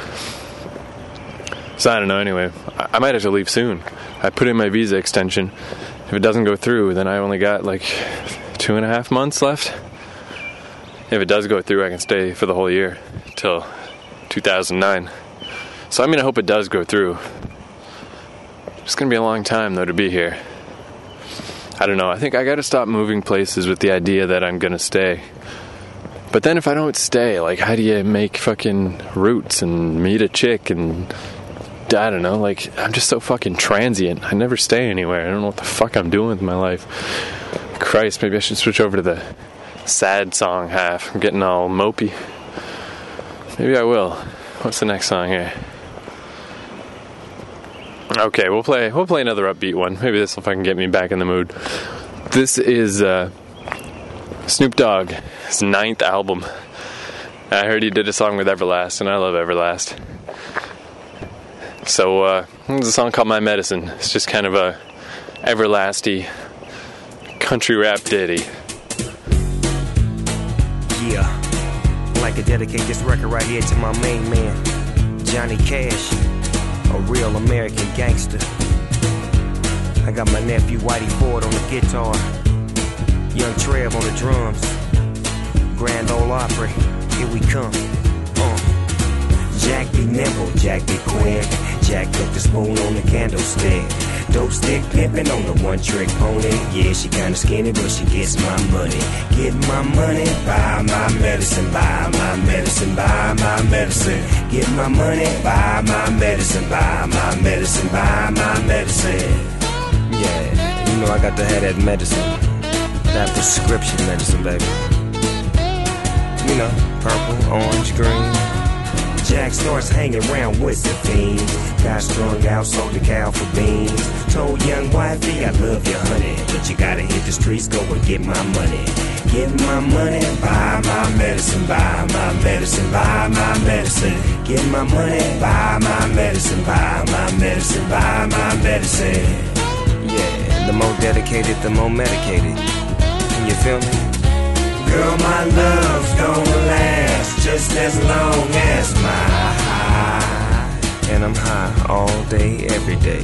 So I don't know, anyway. I, I might have to leave soon. I put in my visa extension. If it doesn't go through, then I only got like two and a half months left. If it does go through, I can stay for the whole year till two thousand nine. So I mean, I hope it does go through. It's going to be a long time, though, to be here. I don't know. I think I got to stop moving places with the idea that I'm going to stay. But then if I don't stay, like, how do you make fucking roots and meet a chick and... I don't know, like, I'm just so fucking transient. I never stay anywhere. I don't know what the fuck I'm doing with my life. Christ, maybe I should switch over to the sad song half. I'm getting all mopey. Maybe I will. What's the next song here? Okay, we'll play we'll play another upbeat one. Maybe this will fucking get me back in the mood. This is uh, Snoop Dogg, his ninth album. I heard he did a song with Everlast, and I love Everlast. So, uh, there's a song called My Medicine. It's just kind of a everlasty country rap ditty. Yeah, I'd like to dedicate this record right here to my main man, Johnny Cash, a real American gangster. I got my nephew Whitey Ford on the guitar, Young Trev on the drums, Grand Ole Opry, here we come. Uh. Jack be nimble, Jack be quick, Jack put the spoon on the candlestick. Dope stick pimpin' on the one-trick pony. Yeah, she kinda skinny, but she gets my money. Get my money, buy my medicine, buy my medicine, buy my medicine. Get my money, buy my medicine, buy my medicine, buy my medicine. Yeah, you know I got to have that medicine, that prescription medicine, baby. You know, purple, orange, green. Jack starts hanging around with the fiends. Got strung out, sold the cow for beans. Told young wifey, I love you, honey, but you gotta hit the streets, go and get my money. Get my money, buy my medicine, buy my medicine, buy my medicine. Get my money, buy my medicine, buy my medicine, buy my medicine. Yeah, the more dedicated, the more medicated. Can you feel me? Girl, my love's gonna last just as long as my high. And I'm high all day, every day.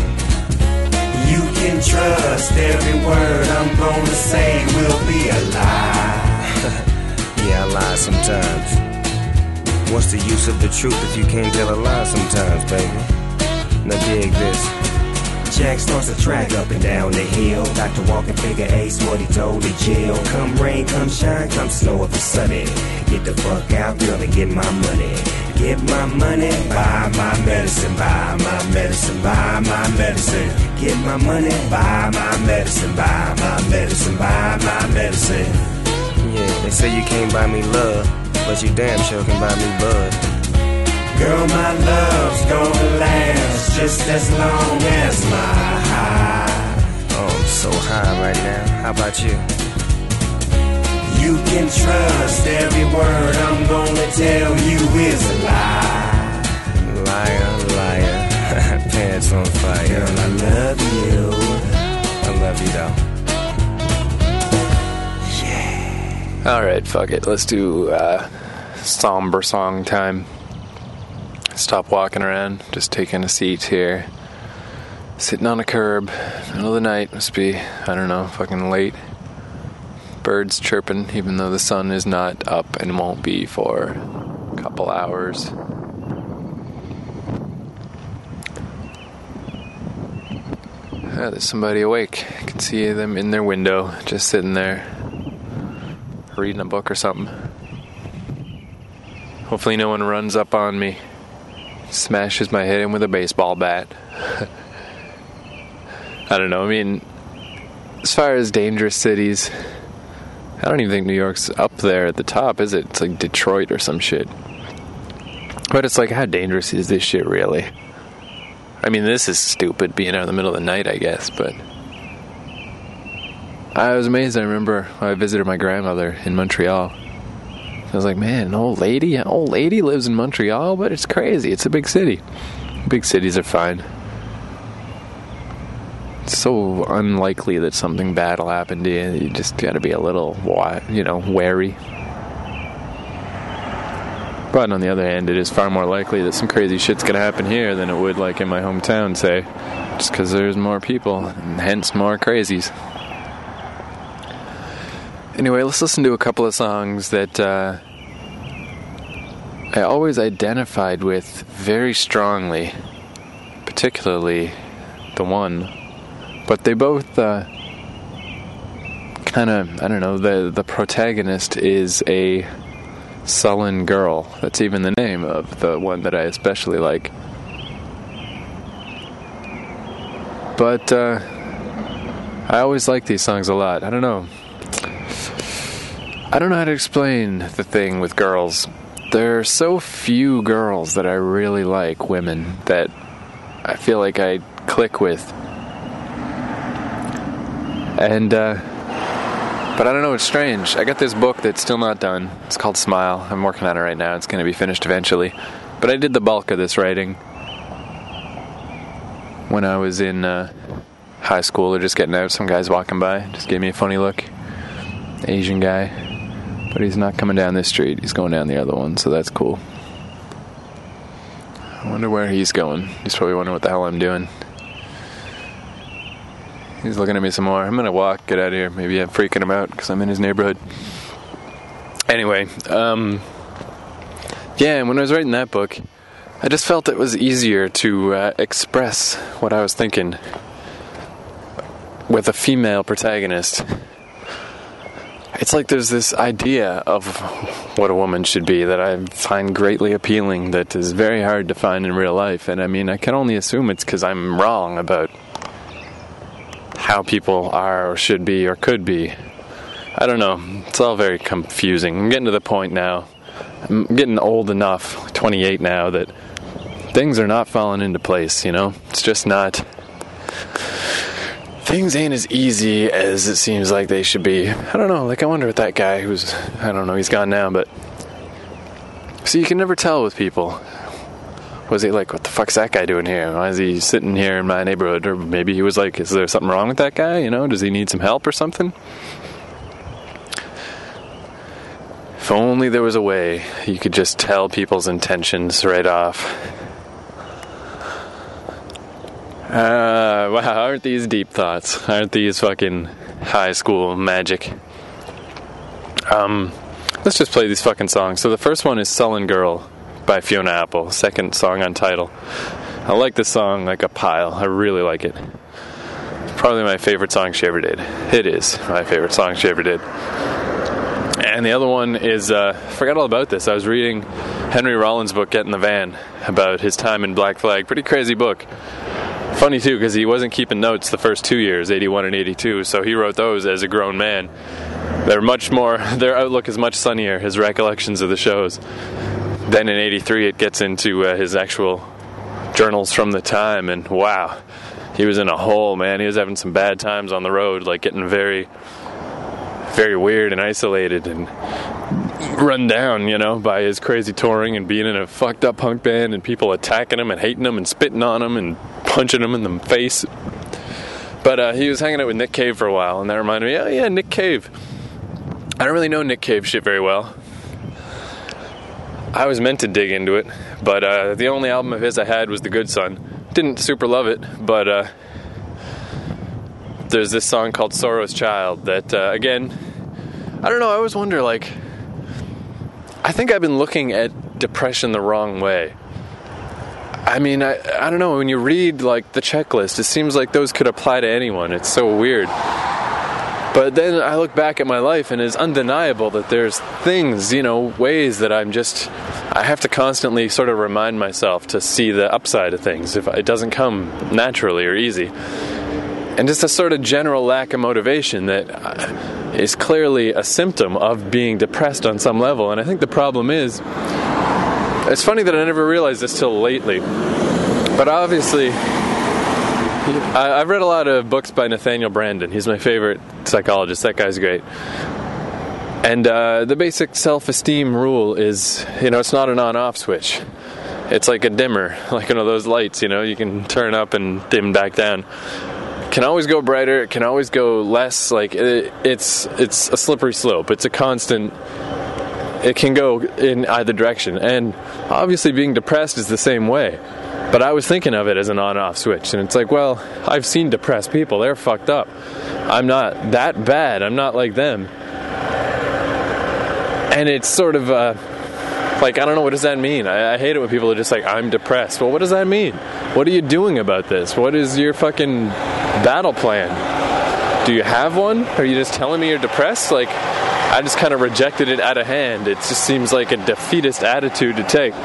You can trust every word I'm gonna say will be a lie. Yeah, I lie sometimes. What's the use of the truth if you can't tell a lie sometimes, baby? Now dig this. Jack starts to track up and down the hill. Doctor walking figure ace what he told the jail. Come rain, come shine, come snow if it's sunny. Get the fuck out, girl, and get my money. Get my money, buy my medicine, buy my medicine, buy my medicine. Get my money, buy my medicine, buy my medicine, buy my medicine. Yeah, they say you can't buy me love, but you damn sure can buy me bud. Girl, my love's gonna last just as long as my high. Oh, I'm so high right now. How about you? You can trust every word I'm gonna tell you is a lie. Liar, pants on fire. Girl, I love you. I love you though. Alright, fuck it. Let's do uh, somber song time. Stop walking around, just taking a seat here. Sitting on a curb, middle of the night, must be, I don't know, fucking late. Birds chirping, even though the sun is not up and won't be for a couple hours. Yeah, there's somebody awake. I can see them in their window, just sitting there, reading a book or something. Hopefully no one runs up on me, smashes my head in with a baseball bat. I don't know, I mean, as far as dangerous cities, I don't even think New York's up there at the top, is it? It's like Detroit or some shit. But it's like, how dangerous is this shit really? I mean, this is stupid, being out in the middle of the night, I guess, but I was amazed. I remember when I visited my grandmother in Montreal. I was like, man, an old lady? An old lady lives in Montreal? But it's crazy. It's a big city. Big cities are fine. It's so unlikely that something bad will happen to you. You just gotta be a little, you know, wary. But on the other hand, it is far more likely that some crazy shit's gonna happen here than it would, like, in my hometown, say. Just because there's more people, and hence more crazies. Anyway, let's listen to a couple of songs that uh, I always identified with very strongly, particularly the one. But they both uh, kind of, I don't know, the, the protagonist is a sullen girl. That's even the name of the one that I especially like. But uh, I always like these songs a lot. I don't know. I don't know how to explain the thing with girls. There are so few girls that I really like, women, that I feel like I click with. And, uh, but I don't know, it's strange. I got this book that's still not done. It's called Smile. I'm working on it right now. It's going to be finished eventually. But I did the bulk of this writing when I was in uh, high school or just getting out. Some guys walking by just gave me a funny look. Asian guy. But he's not coming down this street. He's going down the other one, so that's cool. I wonder where he's going. He's probably wondering what the hell I'm doing. He's looking at me some more. I'm going to walk, get out of here. Maybe I'm freaking him out because I'm in his neighborhood. Anyway, um, yeah, and when I was writing that book, I just felt it was easier to uh, express what I was thinking with a female protagonist. It's like there's this idea of what a woman should be that I find greatly appealing that is very hard to find in real life. And I mean, I can only assume it's because I'm wrong about how people are or should be or could be. I don't know. It's all very confusing. I'm getting to the point now. I'm getting old enough, twenty-eight now, that things are not falling into place, you know? It's just not... Things ain't as easy as it seems like they should be. I don't know, like I wonder what that guy who's, I don't know, he's gone now, but... See, you can never tell with people. Was he like, what the fuck's that guy doing here? Why is he sitting here in my neighborhood? Or maybe he was like, is there something wrong with that guy? You know, does he need some help or something? If only there was a way you could just tell people's intentions right off. Uh, wow, aren't these deep thoughts? Aren't these fucking high school magic? Um, let's just play these fucking songs. So the first one is Sullen Girl by Fiona Apple, second song on Tidal. I like this song like a pile. I really like it. Probably my favorite song she ever did. It is my favorite song she ever did. And the other one is, uh, I forgot all about this. I was reading Henry Rollins' book, Get in the Van, about his time in Black Flag. Pretty crazy book. Funny too, because he wasn't keeping notes the first two years, eighty-one and eighty-two, so he wrote those as a grown man. They're much more, their outlook is much sunnier, his recollections of the shows. Then in eighty-three it gets into uh, his actual journals from the time, and wow, he was in a hole, man. He was having some bad times on the road, like getting very, very weird and isolated, and run down, you know, by his crazy touring and being in a fucked up punk band and people attacking him and hating him and spitting on him and punching him in the face. But uh, he was hanging out with Nick Cave for a while, and that reminded me, oh yeah, Nick Cave. I don't really know Nick Cave shit very well. I was meant to dig into it, but uh, the only album of his I had was The Good Son. Didn't super love it, but uh, there's this song called Sorrow's Child that, uh, again, I don't know, I always wonder, like, I think I've been looking at depression the wrong way. I mean, I, I don't know, when you read, like, the checklist, it seems like those could apply to anyone. It's so weird. But then I look back at my life, and it's undeniable that there's things, you know, ways that I'm just, I have to constantly sort of remind myself to see the upside of things if it doesn't come naturally or easy. And just a sort of general lack of motivation that is clearly a symptom of being depressed on some level. And I think the problem is, it's funny that I never realized this till lately, but obviously, I, I've read a lot of books by Nathaniel Branden. He's my favorite psychologist. That guy's great. And uh, the basic self-esteem rule is, you know, it's not an on-off switch. It's like a dimmer, like one of those lights, you know, you can turn up and dim back down. It can always go brighter, it can always go less, like, it, it's it's a slippery slope. It's a constant, it can go in either direction. And obviously being depressed is the same way. But I was thinking of it as an on-off switch, and it's like, well, I've seen depressed people. They're fucked up. I'm not that bad. I'm not like them. And it's sort of, uh, like, I don't know, what does that mean? I, I hate it when people are just like, I'm depressed. Well, what does that mean? What are you doing about this? What is your fucking battle plan? Do you have one? Are you just telling me you're depressed? Like, I just kind of rejected it out of hand. It just seems like a defeatist attitude to take.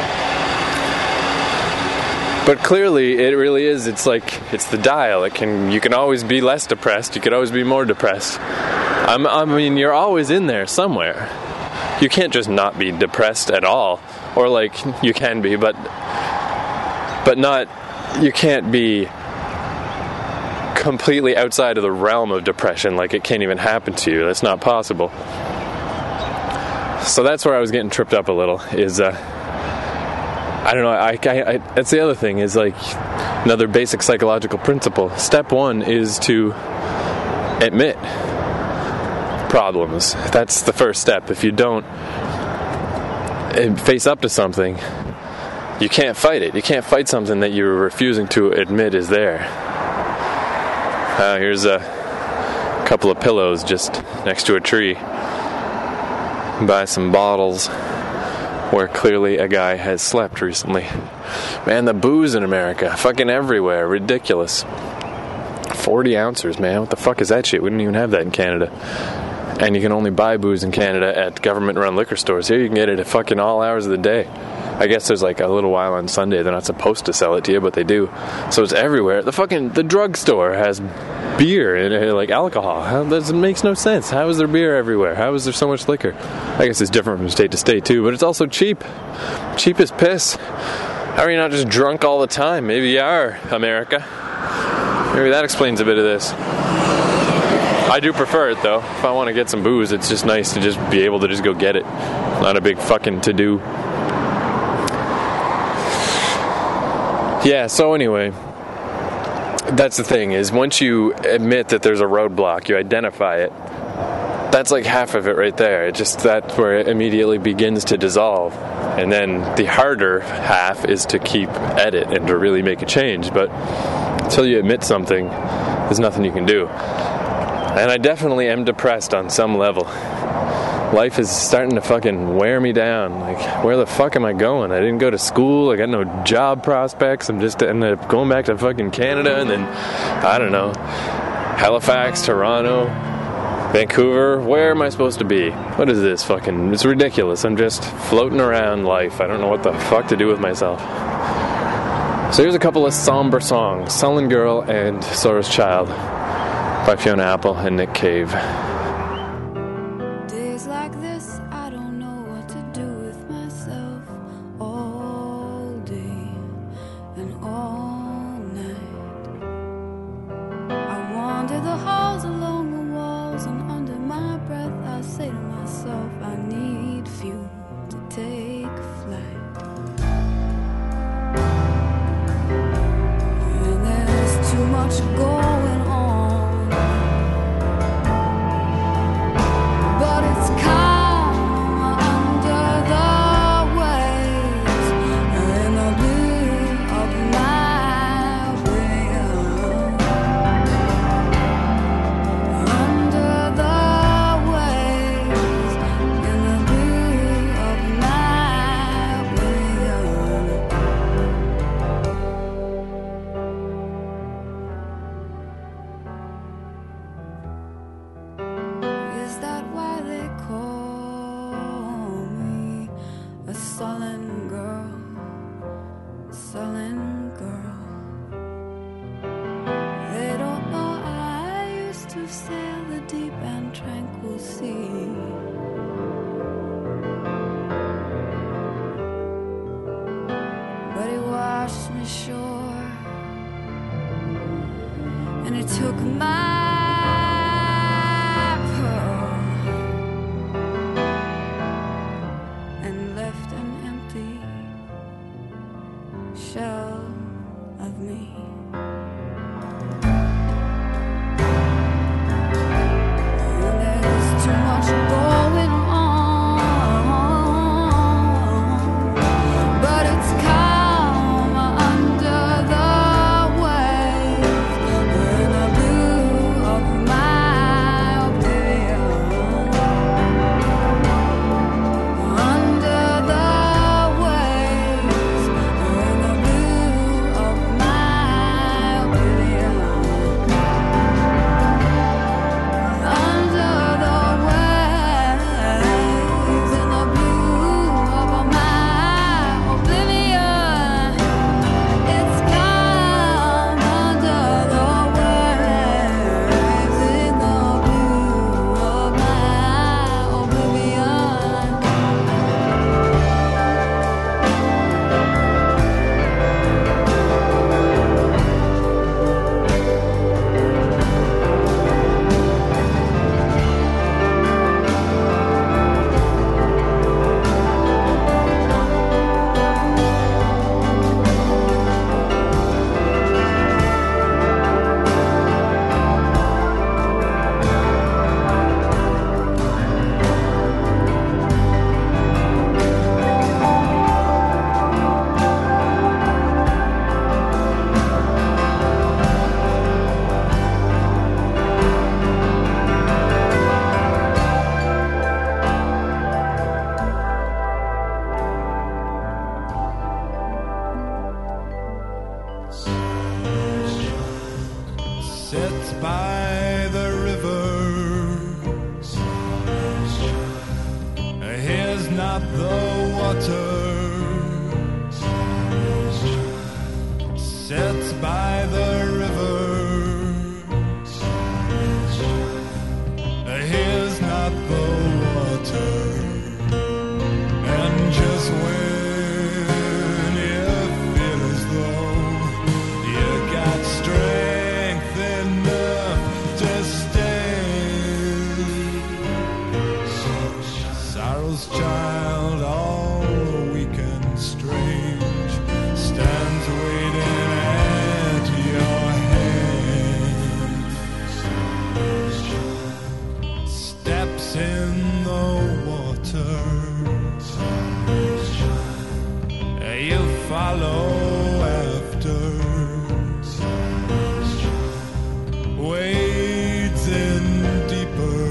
But clearly, it really is. It's like, it's the dial. It can, you can always be less depressed. You could always be more depressed. I'm, I mean, you're always in there somewhere. You can't just not be depressed at all. Or, like, you can be, but but not, you can't be completely outside of the realm of depression. Like, it can't even happen to you. That's not possible. So that's where I was getting tripped up a little, is, uh, I don't know, I, I, I, that's the other thing, is like another basic psychological principle. Step one is to admit problems. That's the first step. If you don't face up to something, you can't fight it. You can't fight something that you're refusing to admit is there. Uh, here's a couple of pillows just next to a tree by some bottles where clearly a guy has slept recently. Man, the booze in America, fucking everywhere, ridiculous. forty ounces, man, what the fuck is that shit? We don't even have that in Canada. And you can only buy booze in Canada at government-run liquor stores. Here you can get it at fucking all hours of the day. I guess there's like a little while on Sunday they're not supposed to sell it to you, but they do. So it's everywhere. The fucking, the drugstore has beer and like alcohol. How, that makes no sense. How is there beer everywhere? How is there so much liquor? I guess it's different from state to state too, but it's also cheap. Cheap as piss. How are you not just drunk all the time? Maybe you are, America. Maybe that explains a bit of this. I do prefer it though. If I want to get some booze, it's just nice to just be able to just go get it. Not a big fucking to-do. Yeah, so anyway, that's the thing, is once you admit that there's a roadblock, you identify it, that's like half of it right there. It just, that's where it immediately begins to dissolve. And then the harder half is to keep at it and to really make a change. But until you admit something, there's nothing you can do. And I definitely am depressed on some level. Life is starting to fucking wear me down. Like, where the fuck am I going? I didn't go to school. I got no job prospects. I'm just ended up going back to fucking Canada and then, I don't know, Halifax, Toronto, Vancouver. Where am I supposed to be? What is this fucking... It's ridiculous. I'm just floating around life. I don't know what the fuck to do with myself. So here's a couple of somber songs. Sullen Girl and Sorrow's Child by Fiona Apple and Nick Cave. Days like this, I don't know what to do with myself all day and all night. I wander the halls along the walls, and under my breath I say to myself, I need took my pearl and left an empty shell of me. And there's too much going on, but it's calm under the waves in the blue of my oblivion. Under the waves in the blue of my oblivion. Under the waves in the blue of my oblivion. It's calm under the waves in the blue of my oblivion. Sits by the river, hears not the water. Sits by the river, hears not the water. And just when you feel as though you got strength enough to stand, sorrow's child, all weak and strange, stands waiting at your hand. Steps in the water, you follow after. Wades in deeper,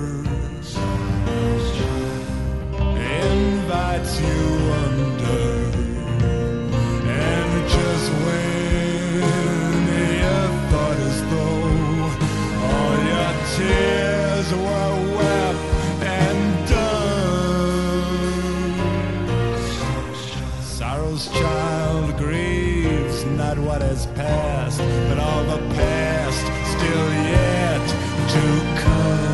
invites you under. And just when you thought as though all your tears were wept and done, sorrow's child grieves not what has passed, but all the past still yet to come.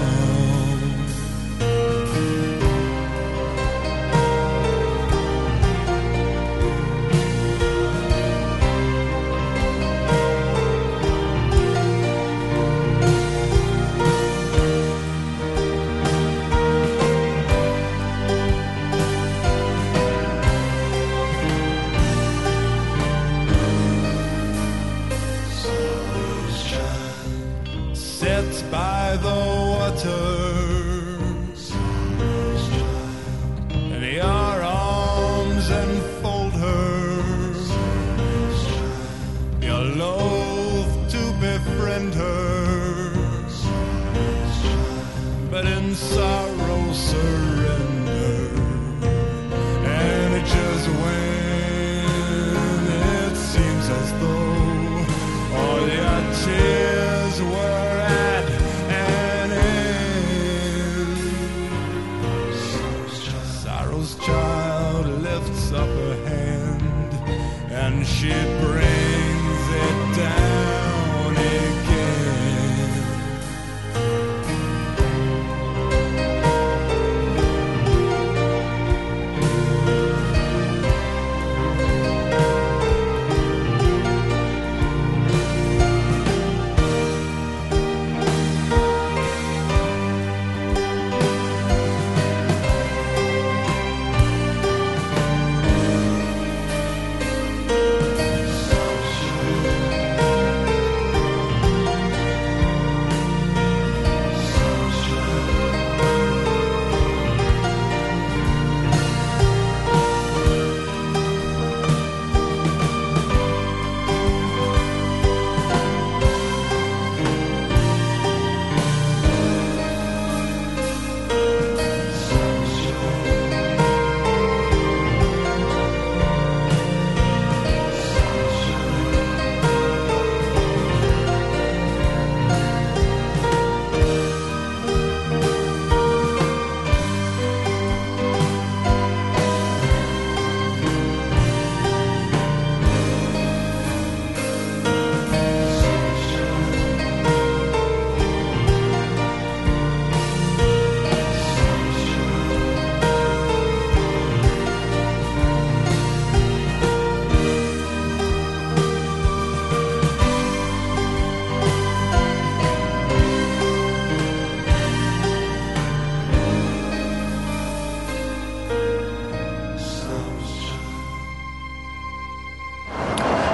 Sits by the waters, and your arms enfold her. You're loath to befriend her, but in sorrow surrender. And just when it seems as though all your tears were at an end, sorrow's child lifts up her hand, and she brings it down again.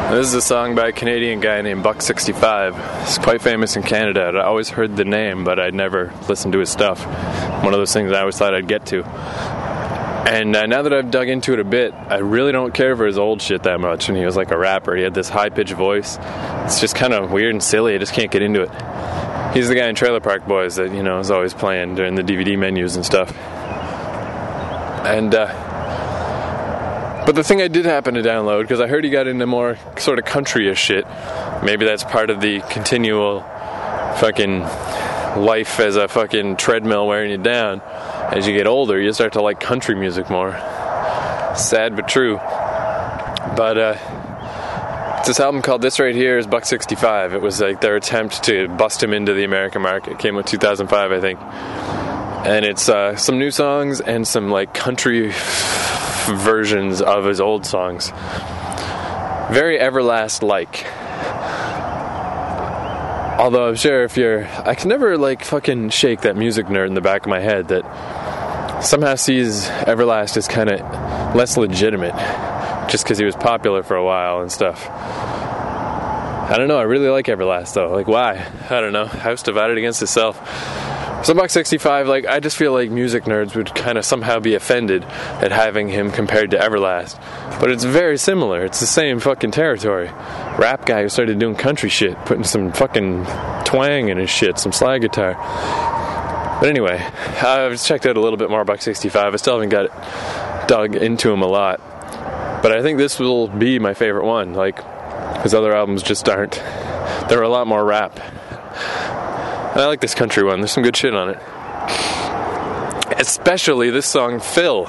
This is a song by a Canadian guy named Buck sixty-five. He's quite famous in Canada. I'd always heard the name, but I'd never listened to his stuff. One of those things I always thought I'd get to. And uh, now that I've dug into it a bit, I really don't care for his old shit that much. And he was like a rapper. He had this high-pitched voice. It's just kind of weird and silly. I just can't get into it. He's the guy in Trailer Park Boys that, you know, is always playing during the D V D menus and stuff. And, uh... But the thing I did happen to download, because I heard he got into more sort of country-ish shit. Maybe that's part of the continual fucking life as a fucking treadmill wearing you down. As you get older, you start to like country music more. Sad but true. But uh, it's this album called This Right Here is Buck sixty-five. It was like their attempt to bust him into the American market. It came out two thousand five, I think. And it's uh, some new songs and some like country f- versions of his old songs. Very Everlast-like. Although I'm sure if you're... I can never like fucking shake that music nerd in the back of my head that somehow sees Everlast as kind of less legitimate just because he was popular for a while and stuff. I don't know, I really like Everlast though. Like, why? I don't know. House divided against itself. So Buck sixty-five, like, I just feel like music nerds would kind of somehow be offended at having him compared to Everlast. But it's very similar. It's the same fucking territory. Rap guy who started doing country shit, putting some fucking twang in his shit, some slide guitar. But anyway, I've checked out a little bit more Buck sixty-five. I still haven't got it dug into him a lot. But I think this will be my favorite one. Like, his other albums just aren't. They're a lot more rap. I like this country one. There's some good shit on it. Especially this song, Phil.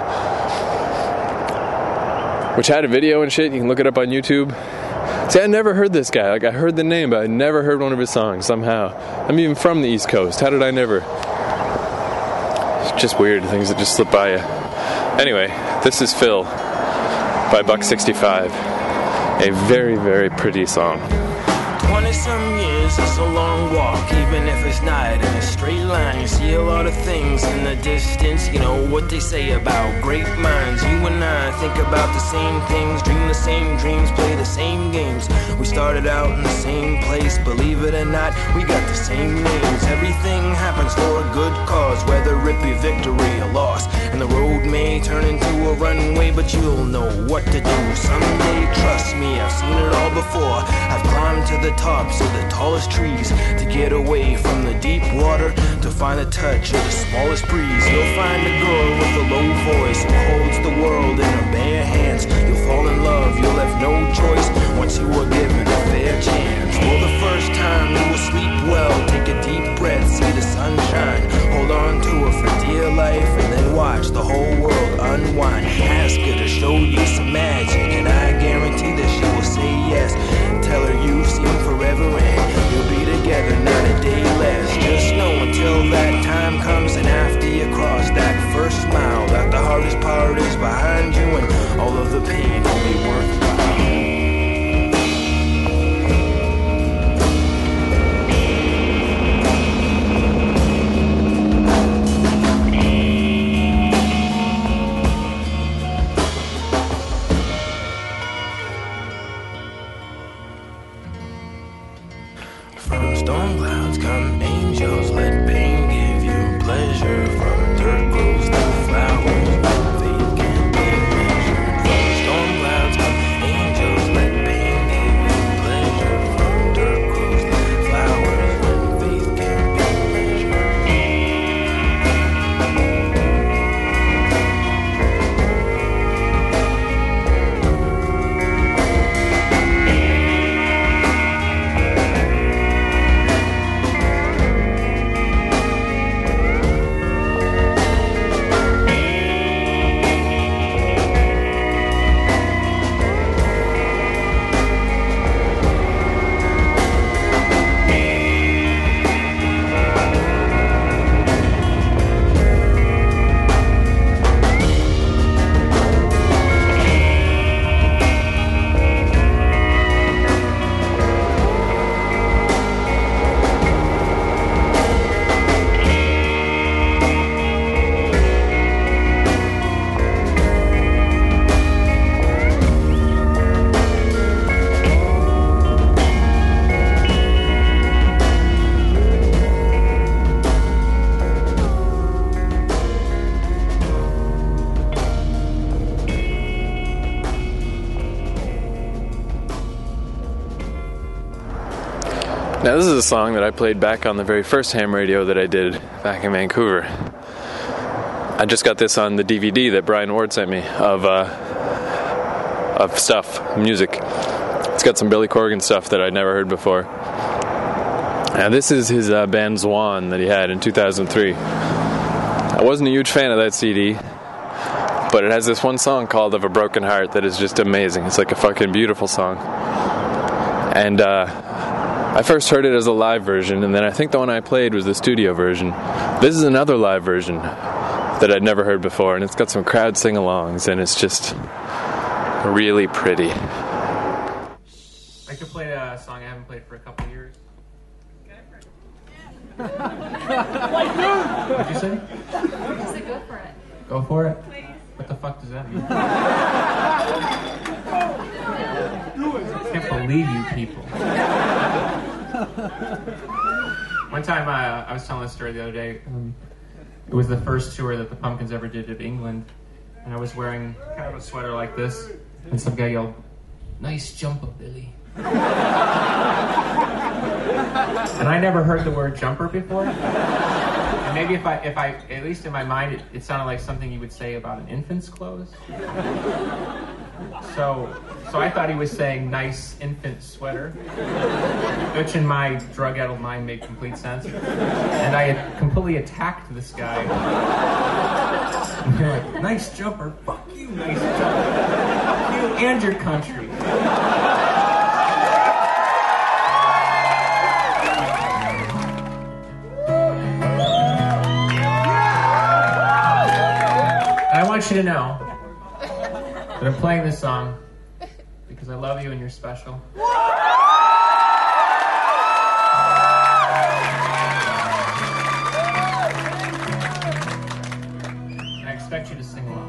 Which had a video and shit. You can look it up on YouTube. See, I never heard this guy. Like, I heard the name, but I never heard one of his songs somehow. I'm even from the East Coast. How did I never? It's just weird. Things that just slip by you. Anyway, this is Phil by Buck sixty-five. A very, very pretty song. Twenty-some years is a long walk, even if it's not in a straight line. You see a lot of things in the distance. You know what they say about great minds. You and I think about the same things, dream the same dreams, play the same games. We started out in the same place, believe it or not, we got the same names. Everything happens for a good cause, whether it be victory or loss. And the road may turn into a runway, but you'll know what to do someday. Trust me, I've seen it all before. I've climbed to the tops of the tallest trees to get away from the deep water, to find the touch of the smallest breeze. You'll find a girl with a low voice who holds the world in her bare hands. You'll fall in love, you'll have no choice once you are given a fair chance. For the first time you will sleep well, take a deep breath, see the sunshine, hold on to her for dear life, and then watch the whole world unwind. Ask her to show you some magic, and I guarantee that she will say yes. Tell her you've seen forever and you'll be together, not a day less. Just know until that time comes and after you cross that first mile, that the hardest part is behind you and all of the pain will be worthwhile. Now, this is a song that I played back on the very first ham radio that I did back in Vancouver. I just got this on the D V D that Brian Ward sent me of uh, of stuff, music. It's got some Billy Corgan stuff that I'd never heard before. Now, this is his uh, band Zwan that he had in two thousand three. I wasn't a huge fan of that C D, but it has this one song called Of a Broken Heart that is just amazing. It's like a fucking beautiful song. And, uh... I first heard it as a live version, and then I think the one I played was the studio version. This is another live version that I'd never heard before, and it's got some crowd sing-alongs, and it's just really pretty. I could play a song I haven't played for a couple of years. What'd you say? I said go for it. Go for it? Please. What the fuck does that mean? I can't believe you people. One time uh, I was telling this story the other day. Um, it was the first tour that the Pumpkins ever did of England, and I was wearing kind of a sweater like this, and some guy yelled, "Nice jumper, Billy." And I never heard the word jumper before. And maybe if I, if I, at least in my mind, it, it sounded like something you would say about an infant's clothes. So, so I thought he was saying nice infant sweater, which in my drug-addled mind made complete sense. And I had completely attacked this guy. And you're like, nice jumper, fuck you, nice jumper, fuck you and your country. And I want you to know that I'm playing this song because I love you and you're special. And I expect you to sing along.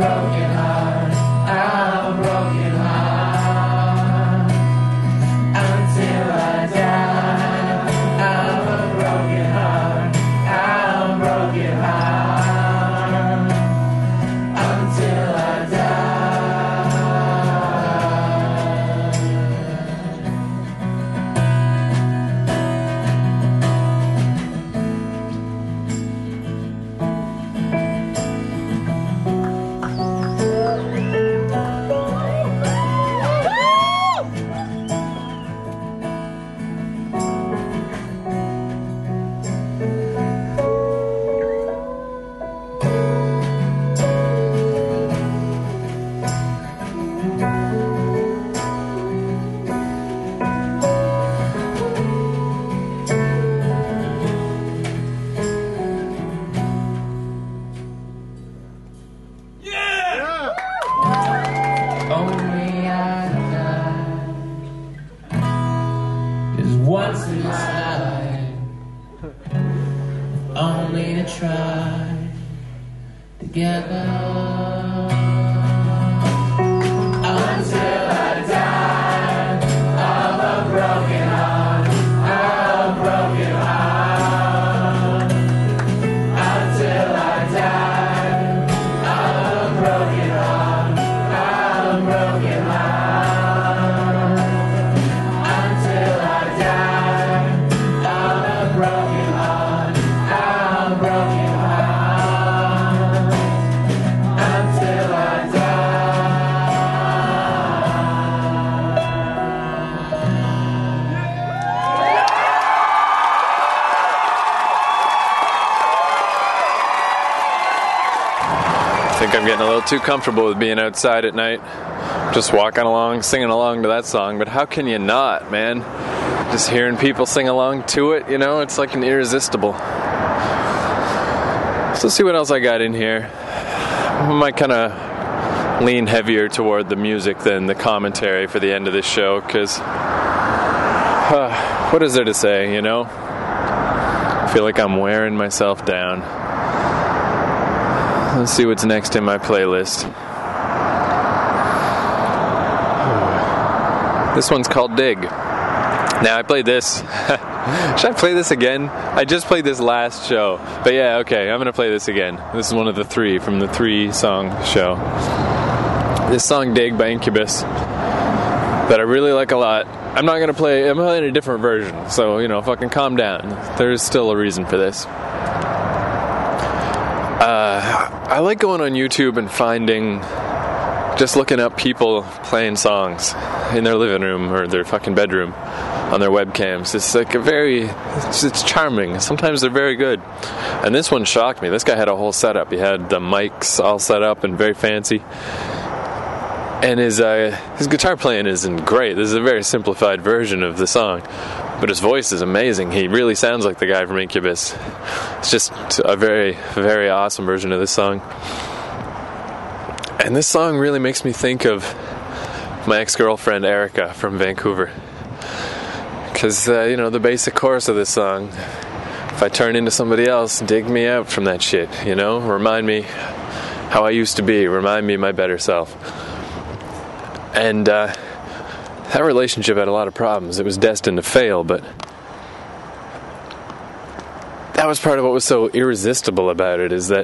I'm in life, only to try together. Until I die of a broken heart, a broken heart. Until I die of a broken heart, a broken heart. Until I die of a broken heart, a broken heart. Until I die. I think I'm getting a little too comfortable with being outside at night, just walking along, singing along to that song. But how can you not, man? Just hearing people sing along to it, you know, it's like an irresistible. So let's see what else I got in here. I might kind of lean heavier toward the music than the commentary for the end of this show, because uh, what is there to say, you know? I feel like I'm wearing myself down. Let's see what's next in my playlist. This one's called Dig. Now, I played this. Should I play this again? I just played this last show. But yeah, okay, I'm going to play this again. This is one of the three from the three-song show. This song, Dig, by Incubus, that I really like a lot. I'm not going to play... I'm playing a different version, so, you know, fucking calm down. There's still a reason for this. Uh... I like going on YouTube and finding, just looking up people playing songs in their living room or their fucking bedroom on their webcams. It's like a very, it's, it's charming. Sometimes they're very good. And this one shocked me. This guy had a whole setup. He had the mics all set up and very fancy. And his uh, his guitar playing isn't great. This is a very simplified version of the song. But his voice is amazing. He really sounds like the guy from Incubus. It's just a very, very awesome version of this song. And this song really makes me think of my ex-girlfriend Erica from Vancouver. Because, uh, you know, the basic chorus of this song, if I turn into somebody else, dig me out from that shit, you know? Remind me how I used to be. Remind me of my better self. And, uh... that relationship had a lot of problems. It was destined to fail, but that was part of what was so irresistible about it, is that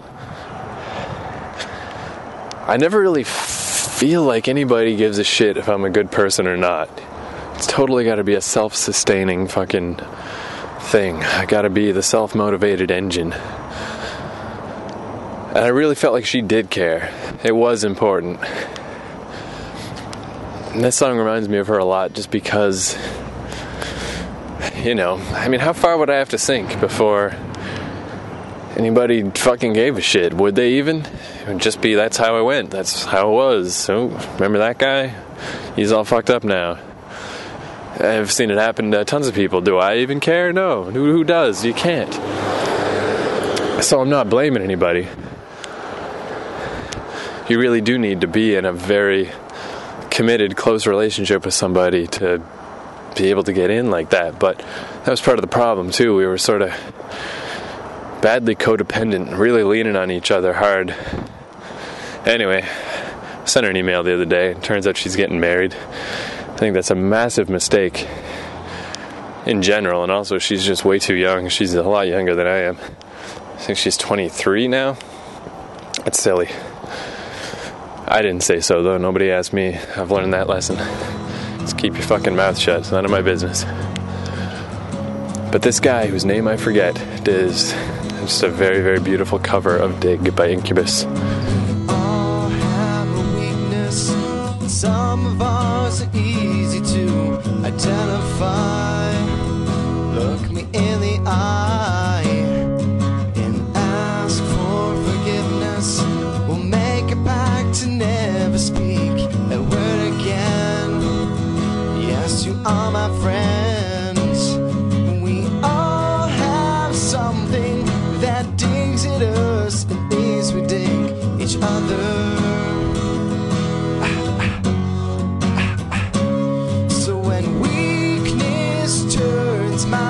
I never really feel like anybody gives a shit if I'm a good person or not. It's totally got to be a self-sustaining fucking thing. I got to be the self-motivated engine. And I really felt like she did care. It was important. And this song reminds me of her a lot, just because, you know, I mean, how far would I have to sink before anybody fucking gave a shit? Would they even? It would just be, that's how I went. That's how it was. So, remember that guy? He's all fucked up now. I've seen it happen to tons of people. Do I even care? No. Who, who does? You can't. So I'm not blaming anybody. You really do need to be in a very committed, close relationship with somebody to be able to get in like that. But that was part of the problem too. We were sort of badly codependent, really leaning on each other hard. Anyway, I sent her an email the other day. It turns out she's getting married. I think that's a massive mistake in general, and also she's just way too young. She's a lot younger than I am. I think she's twenty-three now. That's silly. I didn't say so, though. Nobody asked me. I've learned that lesson. Just keep your fucking mouth shut. It's none of my business. But this guy, whose name I forget, is just a very, very beautiful cover of Dig by Incubus. All have a weakness, and some of ours are easy to identify. Look me in the eye and ask for forgiveness. We'll make a pact to never speak a word again. Yes, you are my friends. We all have something that digs at us, at least we dig each other. So when weakness turns my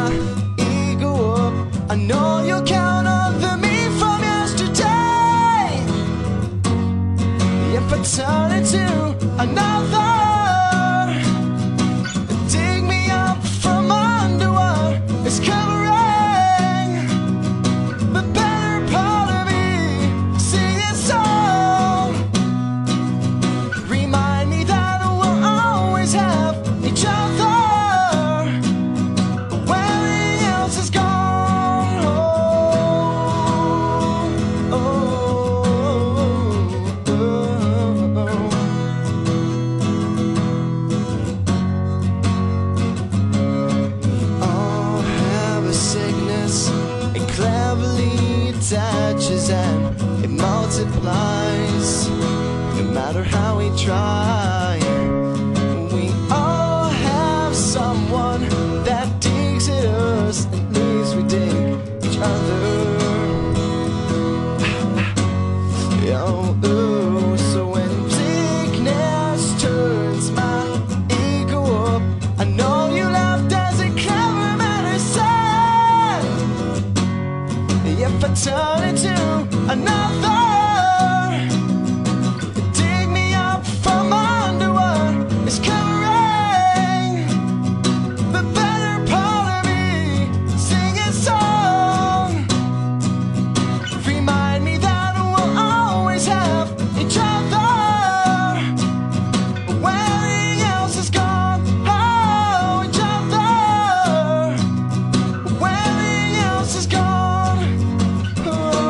turn into another. Dig me up from under what is covering the better part of me. Sing a song. Remind me that we'll always have each other. When everything else is gone. Oh, oh, oh, oh, oh. All have a sickness, it cleverly attaches and it multiplies. No matter how we try, we all have someone that digs at us, at least we dig each other. Oh, ooh, so when sickness turns my ego up, I know you laughed as a clever medicine. If I turn into another, dig me up from under what is covering the better part of me. Sing a song. Remind me that we'll always have each other. When everything else is gone, oh, each other. When everything else is gone, oh.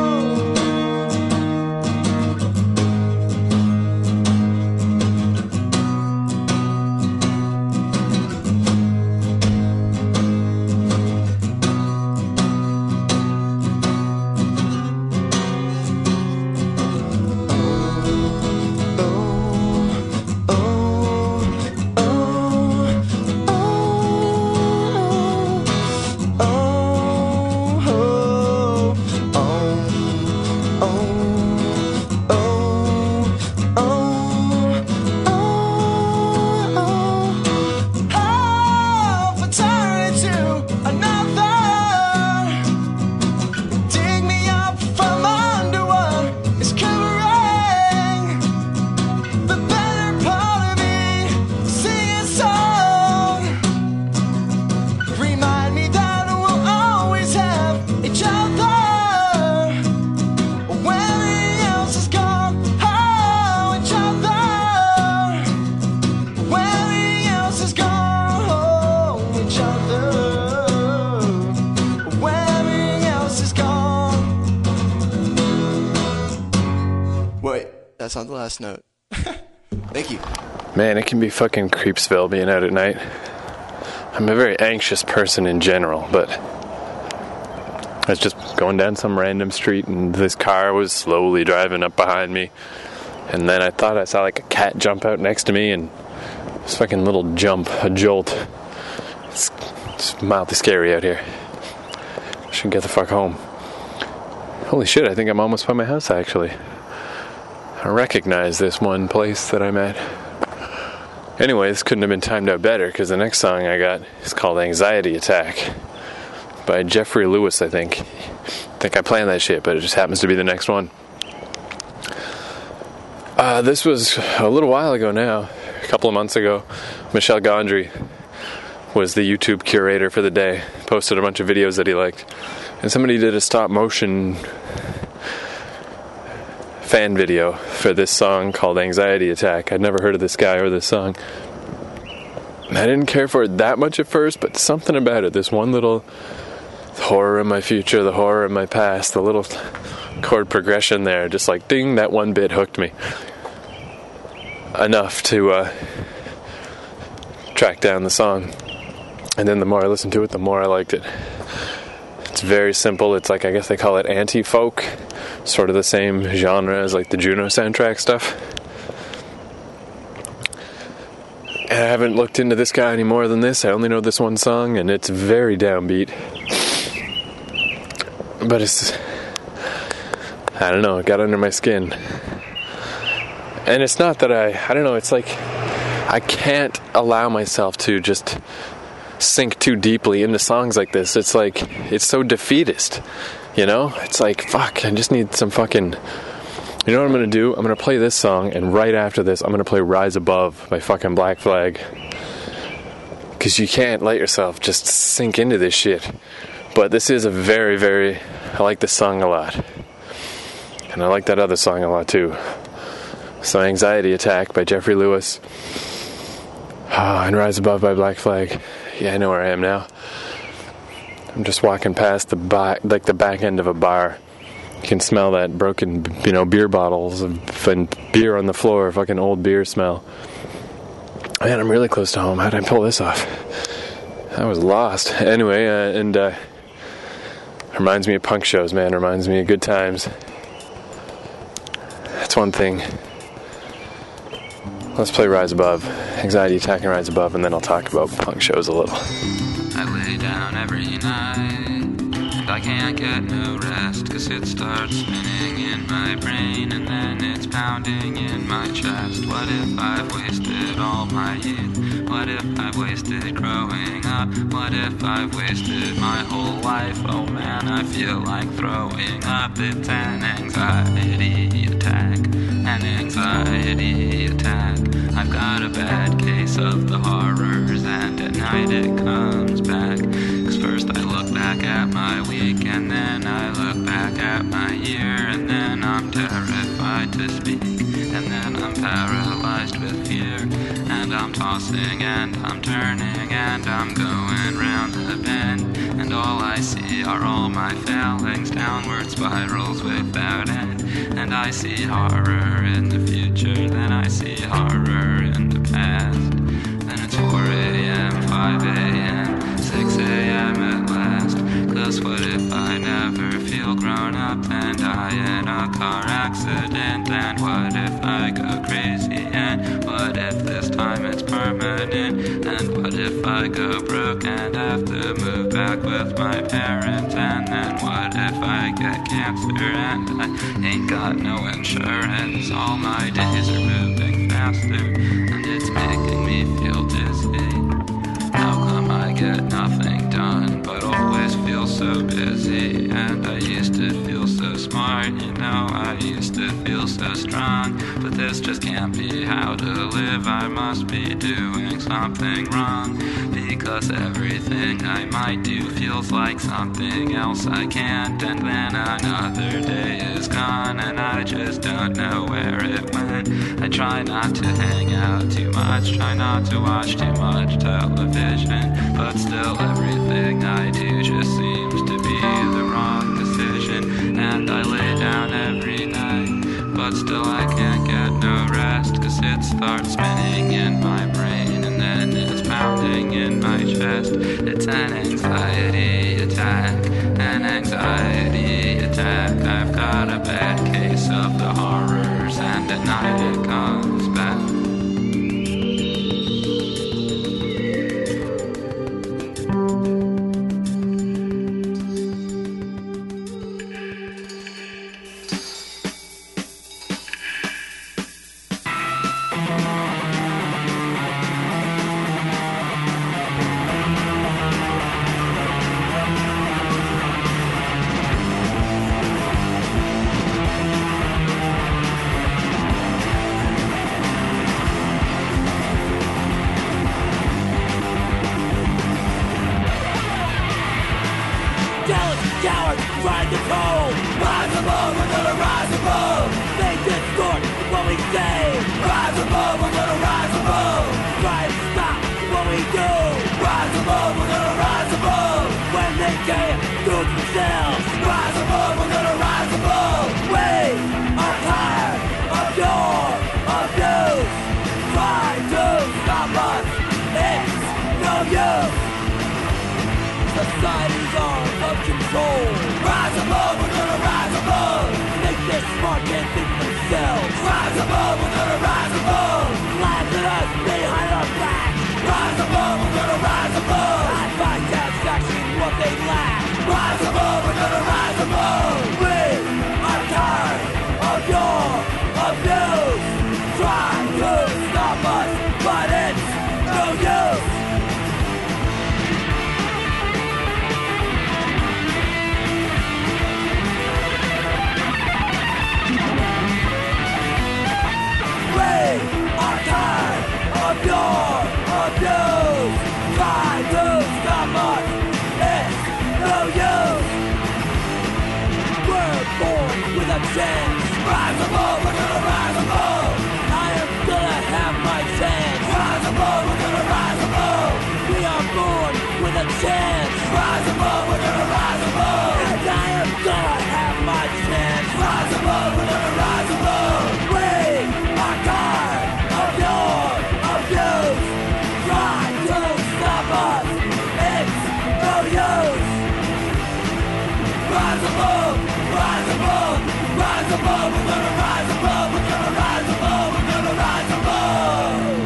Wait, that's not the last note. Thank you. Man, it can be fucking Creepsville being out at night. I'm a very anxious person in general, but I was just going down some random street and this car was slowly driving up behind me. And then I thought I saw like a cat jump out next to me, and this fucking little jump, a jolt. It's, it's mildly scary out here. I should get the fuck home. Holy shit, I think I'm almost by my house actually. I recognize this one place that I'm at. Anyway, this couldn't have been timed out better because the next song I got is called Anxiety Attack by Jeffrey Lewis, I think. I think I planned that shit, but it just happens to be the next one. Uh, this was a little while ago now, a couple of months ago. Michel Gondry was the YouTube curator for the day, posted a bunch of videos that he liked, and somebody did a stop motion fan video for this song called Anxiety Attack. I'd never heard of this guy or this song. I didn't care for it that much at first, but something about it, this one little horror of my future, the horror of my past, the little chord progression there, just like ding, that one bit hooked me enough to uh, track down the song. And then the more I listened to it, the more I liked it. It's very simple. It's like, I guess they call it anti-folk, sort of the same genre as like the Juno soundtrack stuff. And I haven't looked into this guy any more than this. I only know this one song, and it's very downbeat. But it's, I don't know, it got under my skin. And it's not that I, I don't know, it's like I can't allow myself to just sink too deeply into songs like this. It's like, it's so defeatist, you know? It's like, fuck, I just need some fucking You know what I'm going to do? I'm going to play this song, and right after this, I'm going to play Rise Above by fucking Black Flag. Because you can't let yourself just sink into this shit. But this is a very, very... I like this song a lot. And I like that other song a lot, too. So Anxiety Attack by Jeffrey Lewis. Oh, and Rise Above by Black Flag. Yeah, I know where I am now. I'm just walking past the back, like the back end of a bar. You can smell that broken, you know, beer bottles and beer on the floor, fucking old beer smell. Man, I'm really close to home. How did I pull this off? I was lost. Anyway, uh, and uh, reminds me of punk shows, man. Reminds me of good times. That's one thing. Let's play Rise Above. Anxiety Attack and Rise Above, and then I'll talk about punk shows a little. I lay down every night, and I can't get no rest, cause it starts spinning in my brain, and then it's pounding in my chest. What if I've wasted all my youth? What if I've wasted growing up? What if I've wasted my whole life? Oh man, I feel like throwing up. It's an anxiety attack, an anxiety attack. I've got a bad case of the horrors, and at night it comes back. Cause first I look back at my week, and then I look back at my year, and then I'm terrified to speak, and then I'm paralyzed with fear, and I'm tossing and I'm turning, and I'm going round the bend, and all I see are all my failings, downward spirals without end. And I see horror in the future, then I see horror in the past. Then it's four a.m., five a.m., six a.m. at last. Cause what if I never feel grown up and die in a car accident? Then what if I go crazy? And what if this time it's permanent? And what if I go broke and have to move back with my parents? And then what if I get cancer and I ain't got no insurance? All my days are moving faster, and it's making me feel dizzy. How come I get nothing done, but always feel so busy? And I used to feel so smart, you know, I used to feel so strong. But this just can't be how to live, I must be doing something wrong. Because everything I might do feels like something else I can't. And then another day is gone, and I just don't know where it went. I try not to hang out too much, try not to watch too much television, but still everything I do just seems to be the wrong decision. And I lay down every night, but still I can't get no rest, cause it starts spinning in my brain, and then it's pounding in my chest. It's an anxiety attack, an anxiety attack. I've got a bad case of the horrors, and at night it comes back. Society's arms of control. Rise above, we're gonna rise above. Make this smart and think themselves. Rise above, we're gonna rise above. Laugh at us behind our backs. Rise above, we're gonna rise above. I find satisfaction in what they lack. Rise above, we're gonna rise above. We are tired of your abuse. Try to stop us, but it's no use. rise above, we're gonna rise above. We are born with a chance. Rise above, we're gonna rise above. And I am gonna have my chance. Rise above, we're gonna rise above. We are tired of your abuse. Try to stop us, it's no use. Rise above, rise above, rise above. We're gonna rise above, we're gonna rise above, we're gonna rise above.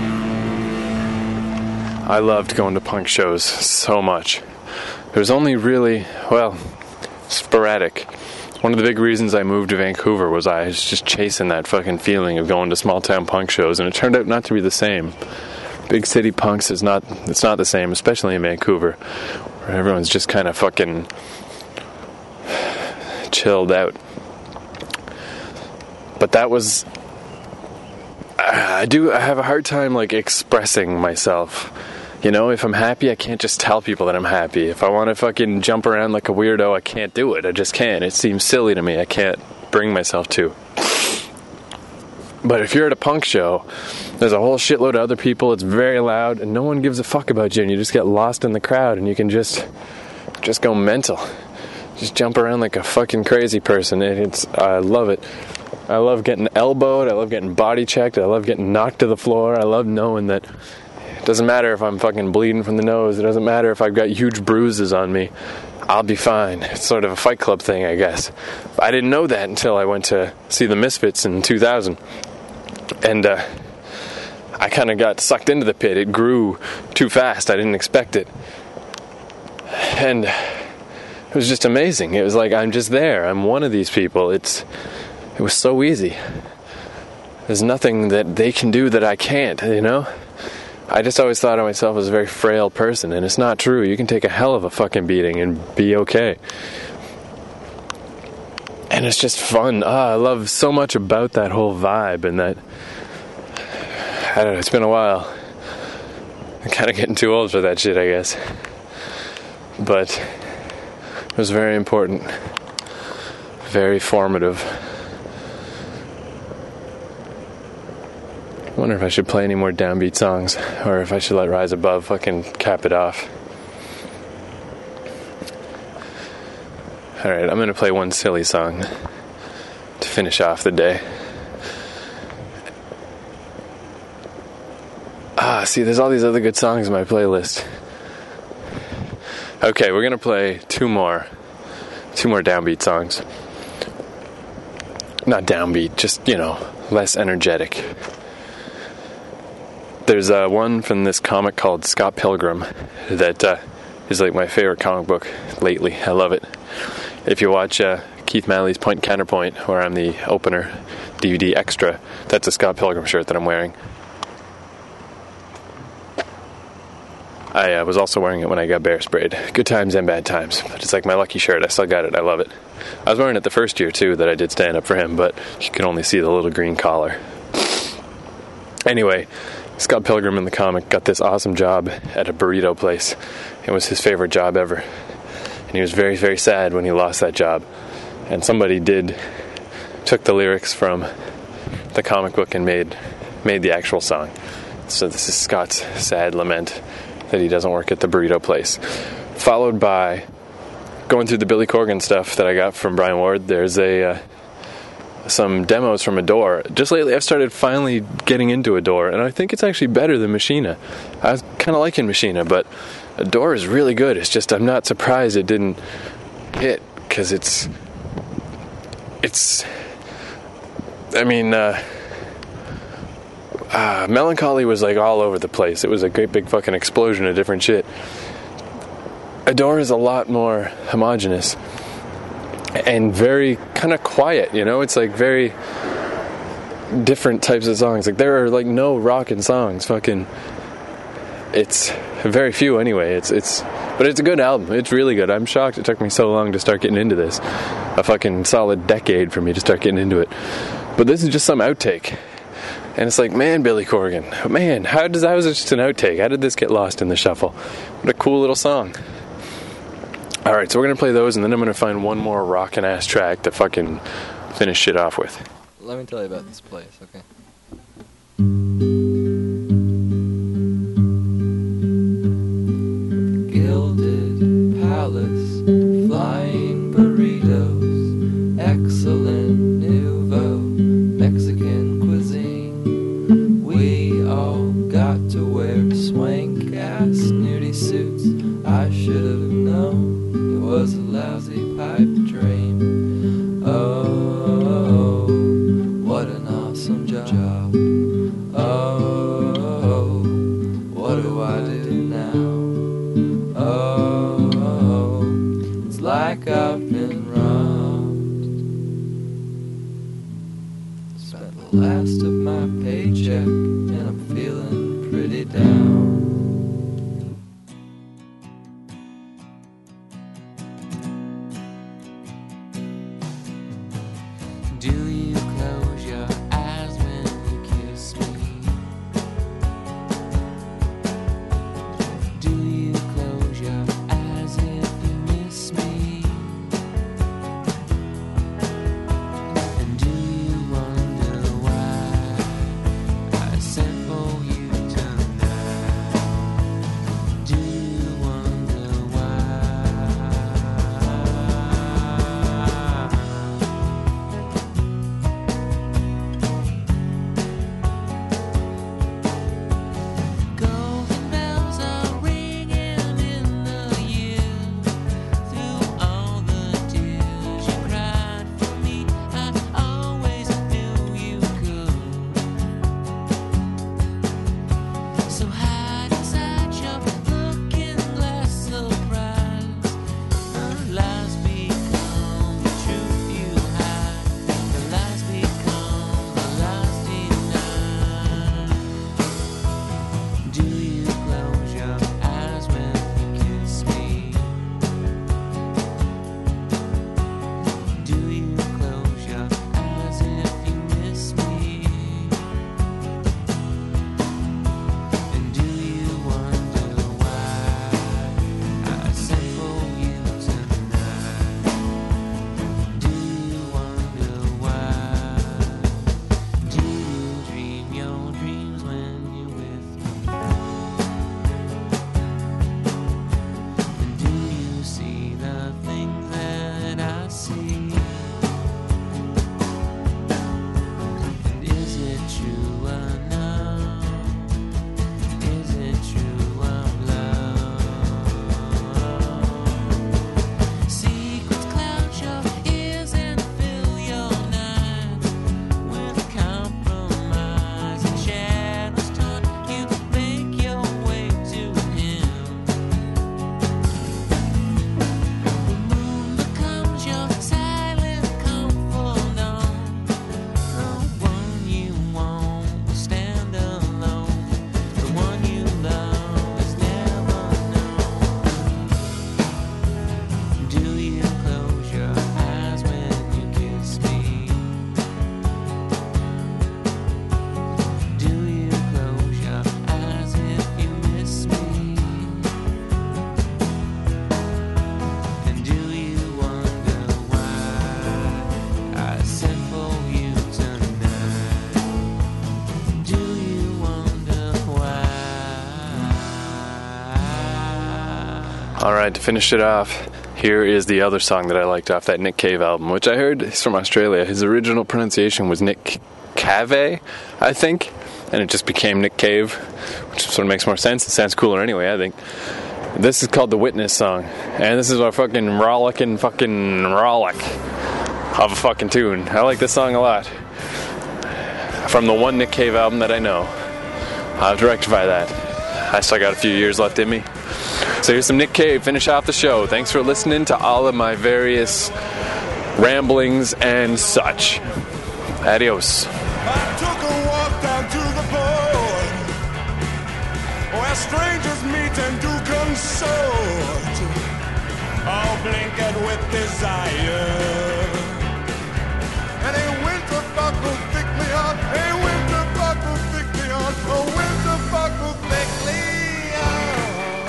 I loved going to punk shows so much. It was only really, well, sporadic. One of the big reasons I moved to Vancouver was I was just chasing that fucking feeling of going to small town punk shows, and it turned out not to be the same. Big city punks is not, it's not the same, especially in Vancouver, where everyone's just kind of fucking chilled out. But that was, I do, I have a hard time like expressing myself. You know, if I'm happy, I can't just tell people that I'm happy. If I want to fucking jump around like a weirdo, I can't do it. I just can't. It seems silly to me. I can't bring myself to. But if you're at a punk show, there's a whole shitload of other people. It's very loud, and no one gives a fuck about you. And you just get lost in the crowd, and you can just, just go mental. Just jump around like a fucking crazy person. And it's, I love it. I love getting elbowed. I love getting body checked. I love getting knocked to the floor. I love knowing that it doesn't matter if I'm fucking bleeding from the nose. It doesn't matter if I've got huge bruises on me. I'll be fine. It's sort of a Fight Club thing, I guess. I didn't know that until I went to see the Misfits in two thousand. And uh, I kind of got sucked into the pit. It grew too fast. I didn't expect it. And it was just amazing. It was like, I'm just there. I'm one of these people. It's It was so easy. There's nothing that they can do that I can't, you know? I just always thought of myself as a very frail person, and it's not true. You can take a hell of a fucking beating and be okay. And it's just fun. Ah, I love so much about that whole vibe, and that, I don't know, it's been a while. I'm kind of getting too old for that shit, I guess. But it was very important. Very formative. I wonder if I should play any more downbeat songs, or if I should let Rise Above fucking cap it off. Alright, I'm gonna play one silly song to finish off the day. Ah, see, there's all these other good songs in my playlist. Okay, we're gonna play two more, two more downbeat songs. Not downbeat, just, you know, less energetic. There's uh, one from this comic called Scott Pilgrim that uh, is like my favorite comic book lately. I love it. If you watch uh, Keith Malley's Point Counterpoint, where I'm the opener D V D extra, that's a Scott Pilgrim shirt that I'm wearing. I uh, was also wearing it when I got bear sprayed. Good times and bad times. But it's like my lucky shirt. I still got it. I love it. I was wearing it the first year, too, that I did stand up for him, but you can only see the little green collar. Anyway, Scott Pilgrim in the comic got this awesome job at a burrito place. It was his favorite job ever. And he was very, very sad when he lost that job. And somebody did, took the lyrics from the comic book and made made the actual song. So this is Scott's sad lament that he doesn't work at the burrito place. Followed by going through the Billy Corgan stuff that I got from Brian Ward. There's a uh, some demos from Adore. Just lately I've started finally getting into Adore, and I think it's actually better than Machina. I was kind of liking Machina, but Adore is really good. It's just I'm not surprised it didn't hit, because it's it's I mean uh Uh, Melancholy was like all over the place. It was a great big fucking explosion of different shit. Adore is a lot more homogenous and very kind of quiet, you know? It's like very different types of songs. Like there are like no rockin' songs. Fucking, it's very few anyway. It's it's, but it's a good album. It's really good. I'm shocked it took me so long to start getting into this. A fucking solid decade for me to start getting into it. But this is just some outtake. And it's like, man, Billy Corgan, man, how does that was just an outtake? How did this get lost in the shuffle? What a cool little song. Alright, so we're going to play those, and then I'm going to find one more rockin' ass track to fucking finish shit off with. Let me tell you about this place, okay? I'm feeling pretty down. Do you close your eyes when you kiss me? Do you close your eyes if you miss me? And do you wonder why I sent for you tonight? Do you wonder why? Golden bells are ringing in the year. Through all the tears you cried for me, I always knew you could. So hide inside your looking glass surprise. The lies become the truth you hide. The lies become the lies denied. Do you close your eyes when you kiss me? Do you close your eyes if you miss me? And do you wonder why I sent for you tonight? Do you wonder why? Do you dream your dreams when you're with me? And do you see the things that I see? And is it true enough? Is it true of love? Secrets cloud your ears and fill your nights with compromise and shadows taunt you make your way to him. The moon becomes your silent confidant. The one you want will stand alone. The one you love is never known. Do you close your eyes when you kiss me? Do you close your eyes if you miss me? And do you wonder why I sent for you tonight? Do you wonder why? All right, to finish it off, here is the other song that I liked off that Nick Cave album, which I heard is from Australia. His original pronunciation was Nick Cave, I think, and it just became Nick Cave, which sort of makes more sense. It sounds cooler anyway, I think. This is called the Witness song, and this is a fucking rollicking fucking rollick of a fucking tune. I like this song a lot. From the one Nick Cave album that I know. I'll have to rectify that. I still got a few years left in me. So here's some Nick Cave, finish off the show. Thanks for listening to all of my various ramblings and such. Adios. I took a walk down to the port where strangers meet and do consort, all blinkered with desire. And a winter buckle thickly on, a winter buckle thickly on, a winter buckle thickly on.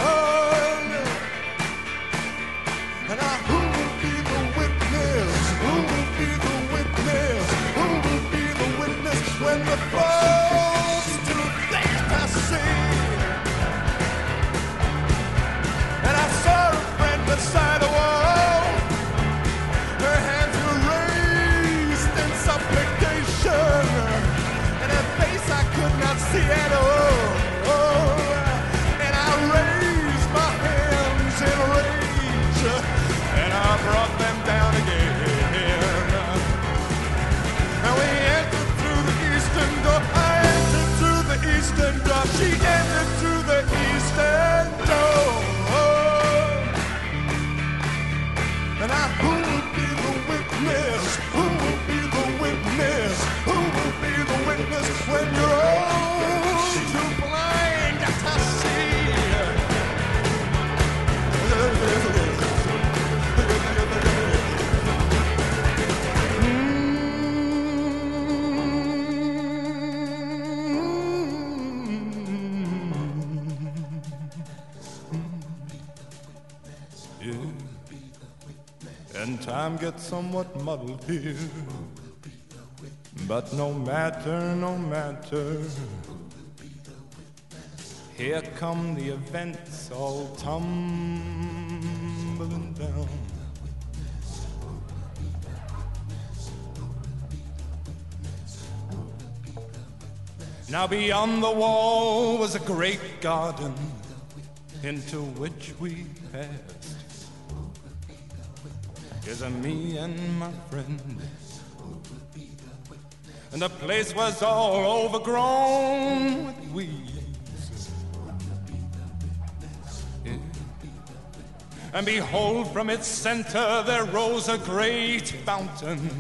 And I, who will be the witness? Who will be the witness? Who will be the witness when the falls to ecstasy? And I saw a friend beside the wall. Her hands were raised in supplication, and her face I could not see at all. And I raised my hands in rage, and I brought them down again. And we entered through the eastern door. I entered through the eastern door. She entered through the eastern door. And I, who will be the witness? Who will be the witness? Who will be the witness when you're old? time gets somewhat muddled here. But no matter, no matter, here come the events all tumbling down. Now beyond the wall was a great garden into which we passed. Here's a me and my friend, and the place was all overgrown with weeds. Yeah. And behold, from its center there rose a great fountain,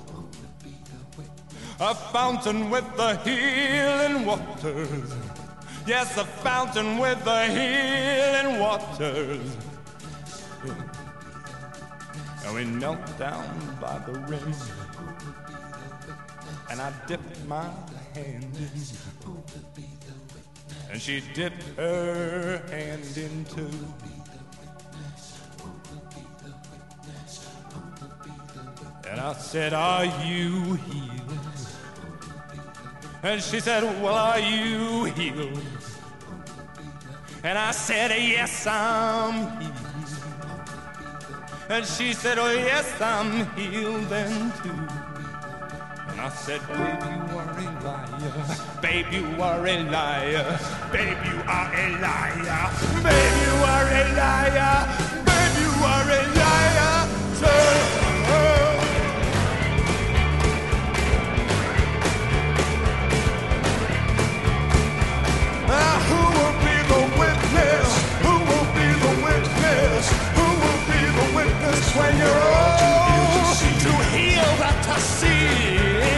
a fountain with the healing waters. Yes, a fountain with the healing waters. Yeah. And we knelt down by the rim, and I dipped my hand in, and she dipped her hand in too. And I said, are you healed? And she said, well, are you healed? And I said, yes, I'm healed. And she said, oh, yes, I'm healed then too. And I said, babe, you are a liar. Babe, you are a liar. Babe, you are a liar. Babe, you are a liar. Babe, you are a liar. Turn her. Ah, who will be the witness? Who will be the witness? Who will be the witness when you're old to heal that to see?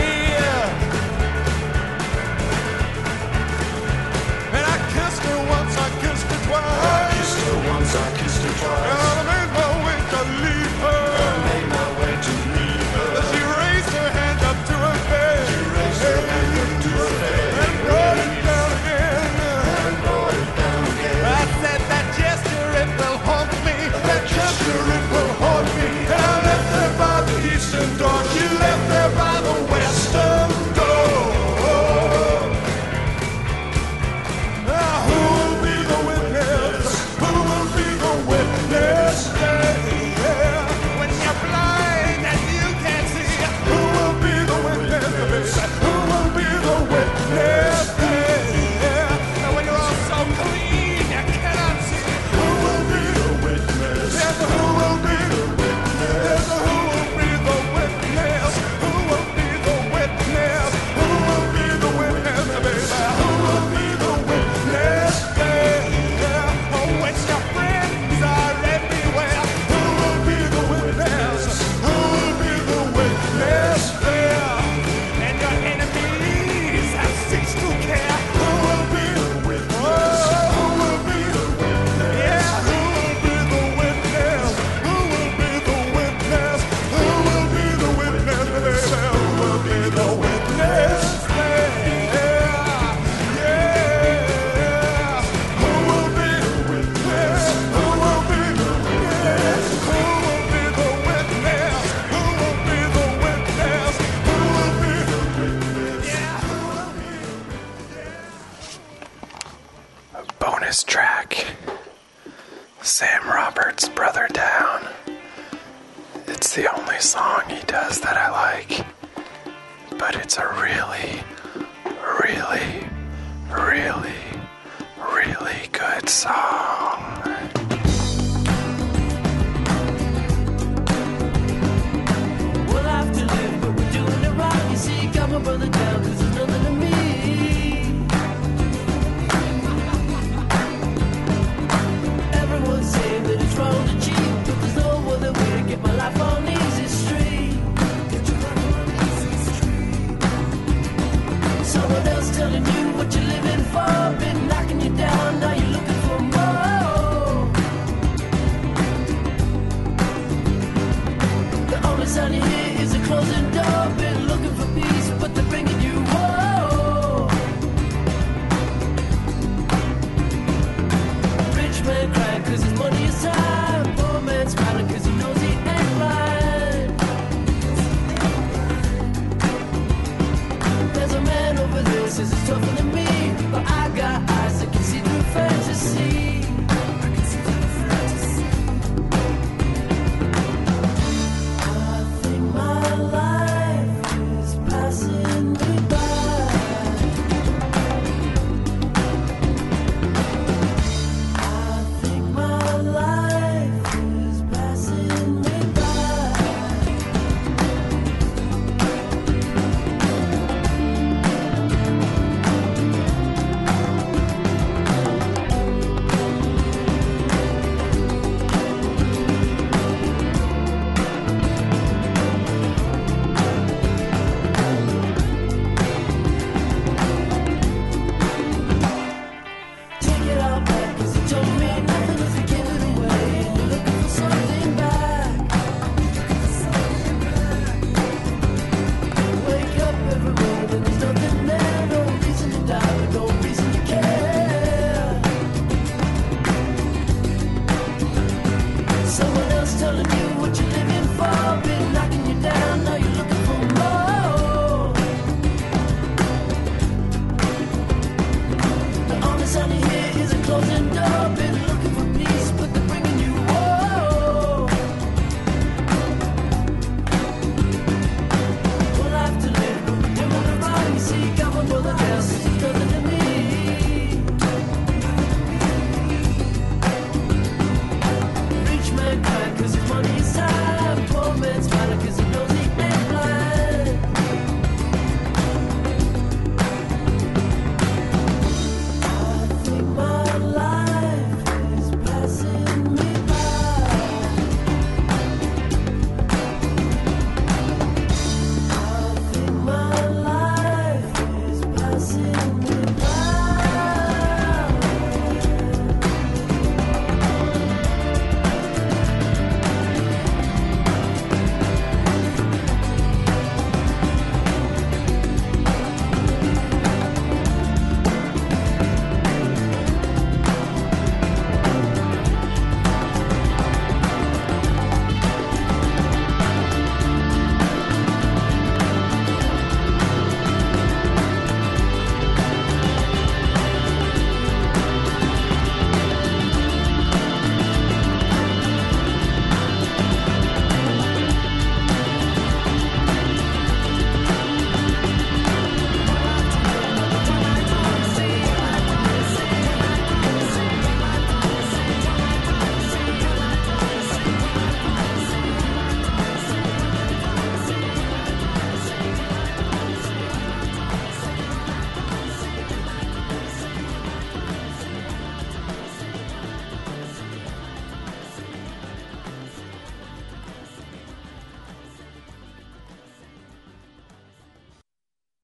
And I kissed her once, I kissed her twice. I kissed her once, I kissed her twice. And I made my way to leave her. I made my way to leave her. She raised her hand up to her face. She raised her hand up to her face. And brought it down again. And brought it down again. I said that gesture, it will haunt me. That gesture, it will haunt me. And I left her by the eastern door. She left her by the western door. Ah, who will be the witness? Who will be the witness? Yeah. When you're blind and you can't see, who will be the witness? Who will be the witness? Yeah. And when you're all so clean you cannot see, who will be the witness? Yes, who will be the witness? Yes, who will be the witness? Who will be the witness? Who will be the witness, baby? Who will be the witness? Yeah. Oh, when your friends are everywhere, who will be the witness? Who will be the witness? Yeah. And your enemies have ceased to care. Who will be the witness? Oh, who will be the witness? Yeah, who will be the witness? Who will be the witness? Who will be the witness, baby? Who will be the witness? Yeah, yeah. Who will be the witness? Who will be the witness? Who will be the witness? Who will be the witness? Who will be the witness? Yeah, who will be the witness? Bonus track. Sam Roberts' Brother Down. It's the only song he does that I like. But it's a really, really, really, really good song.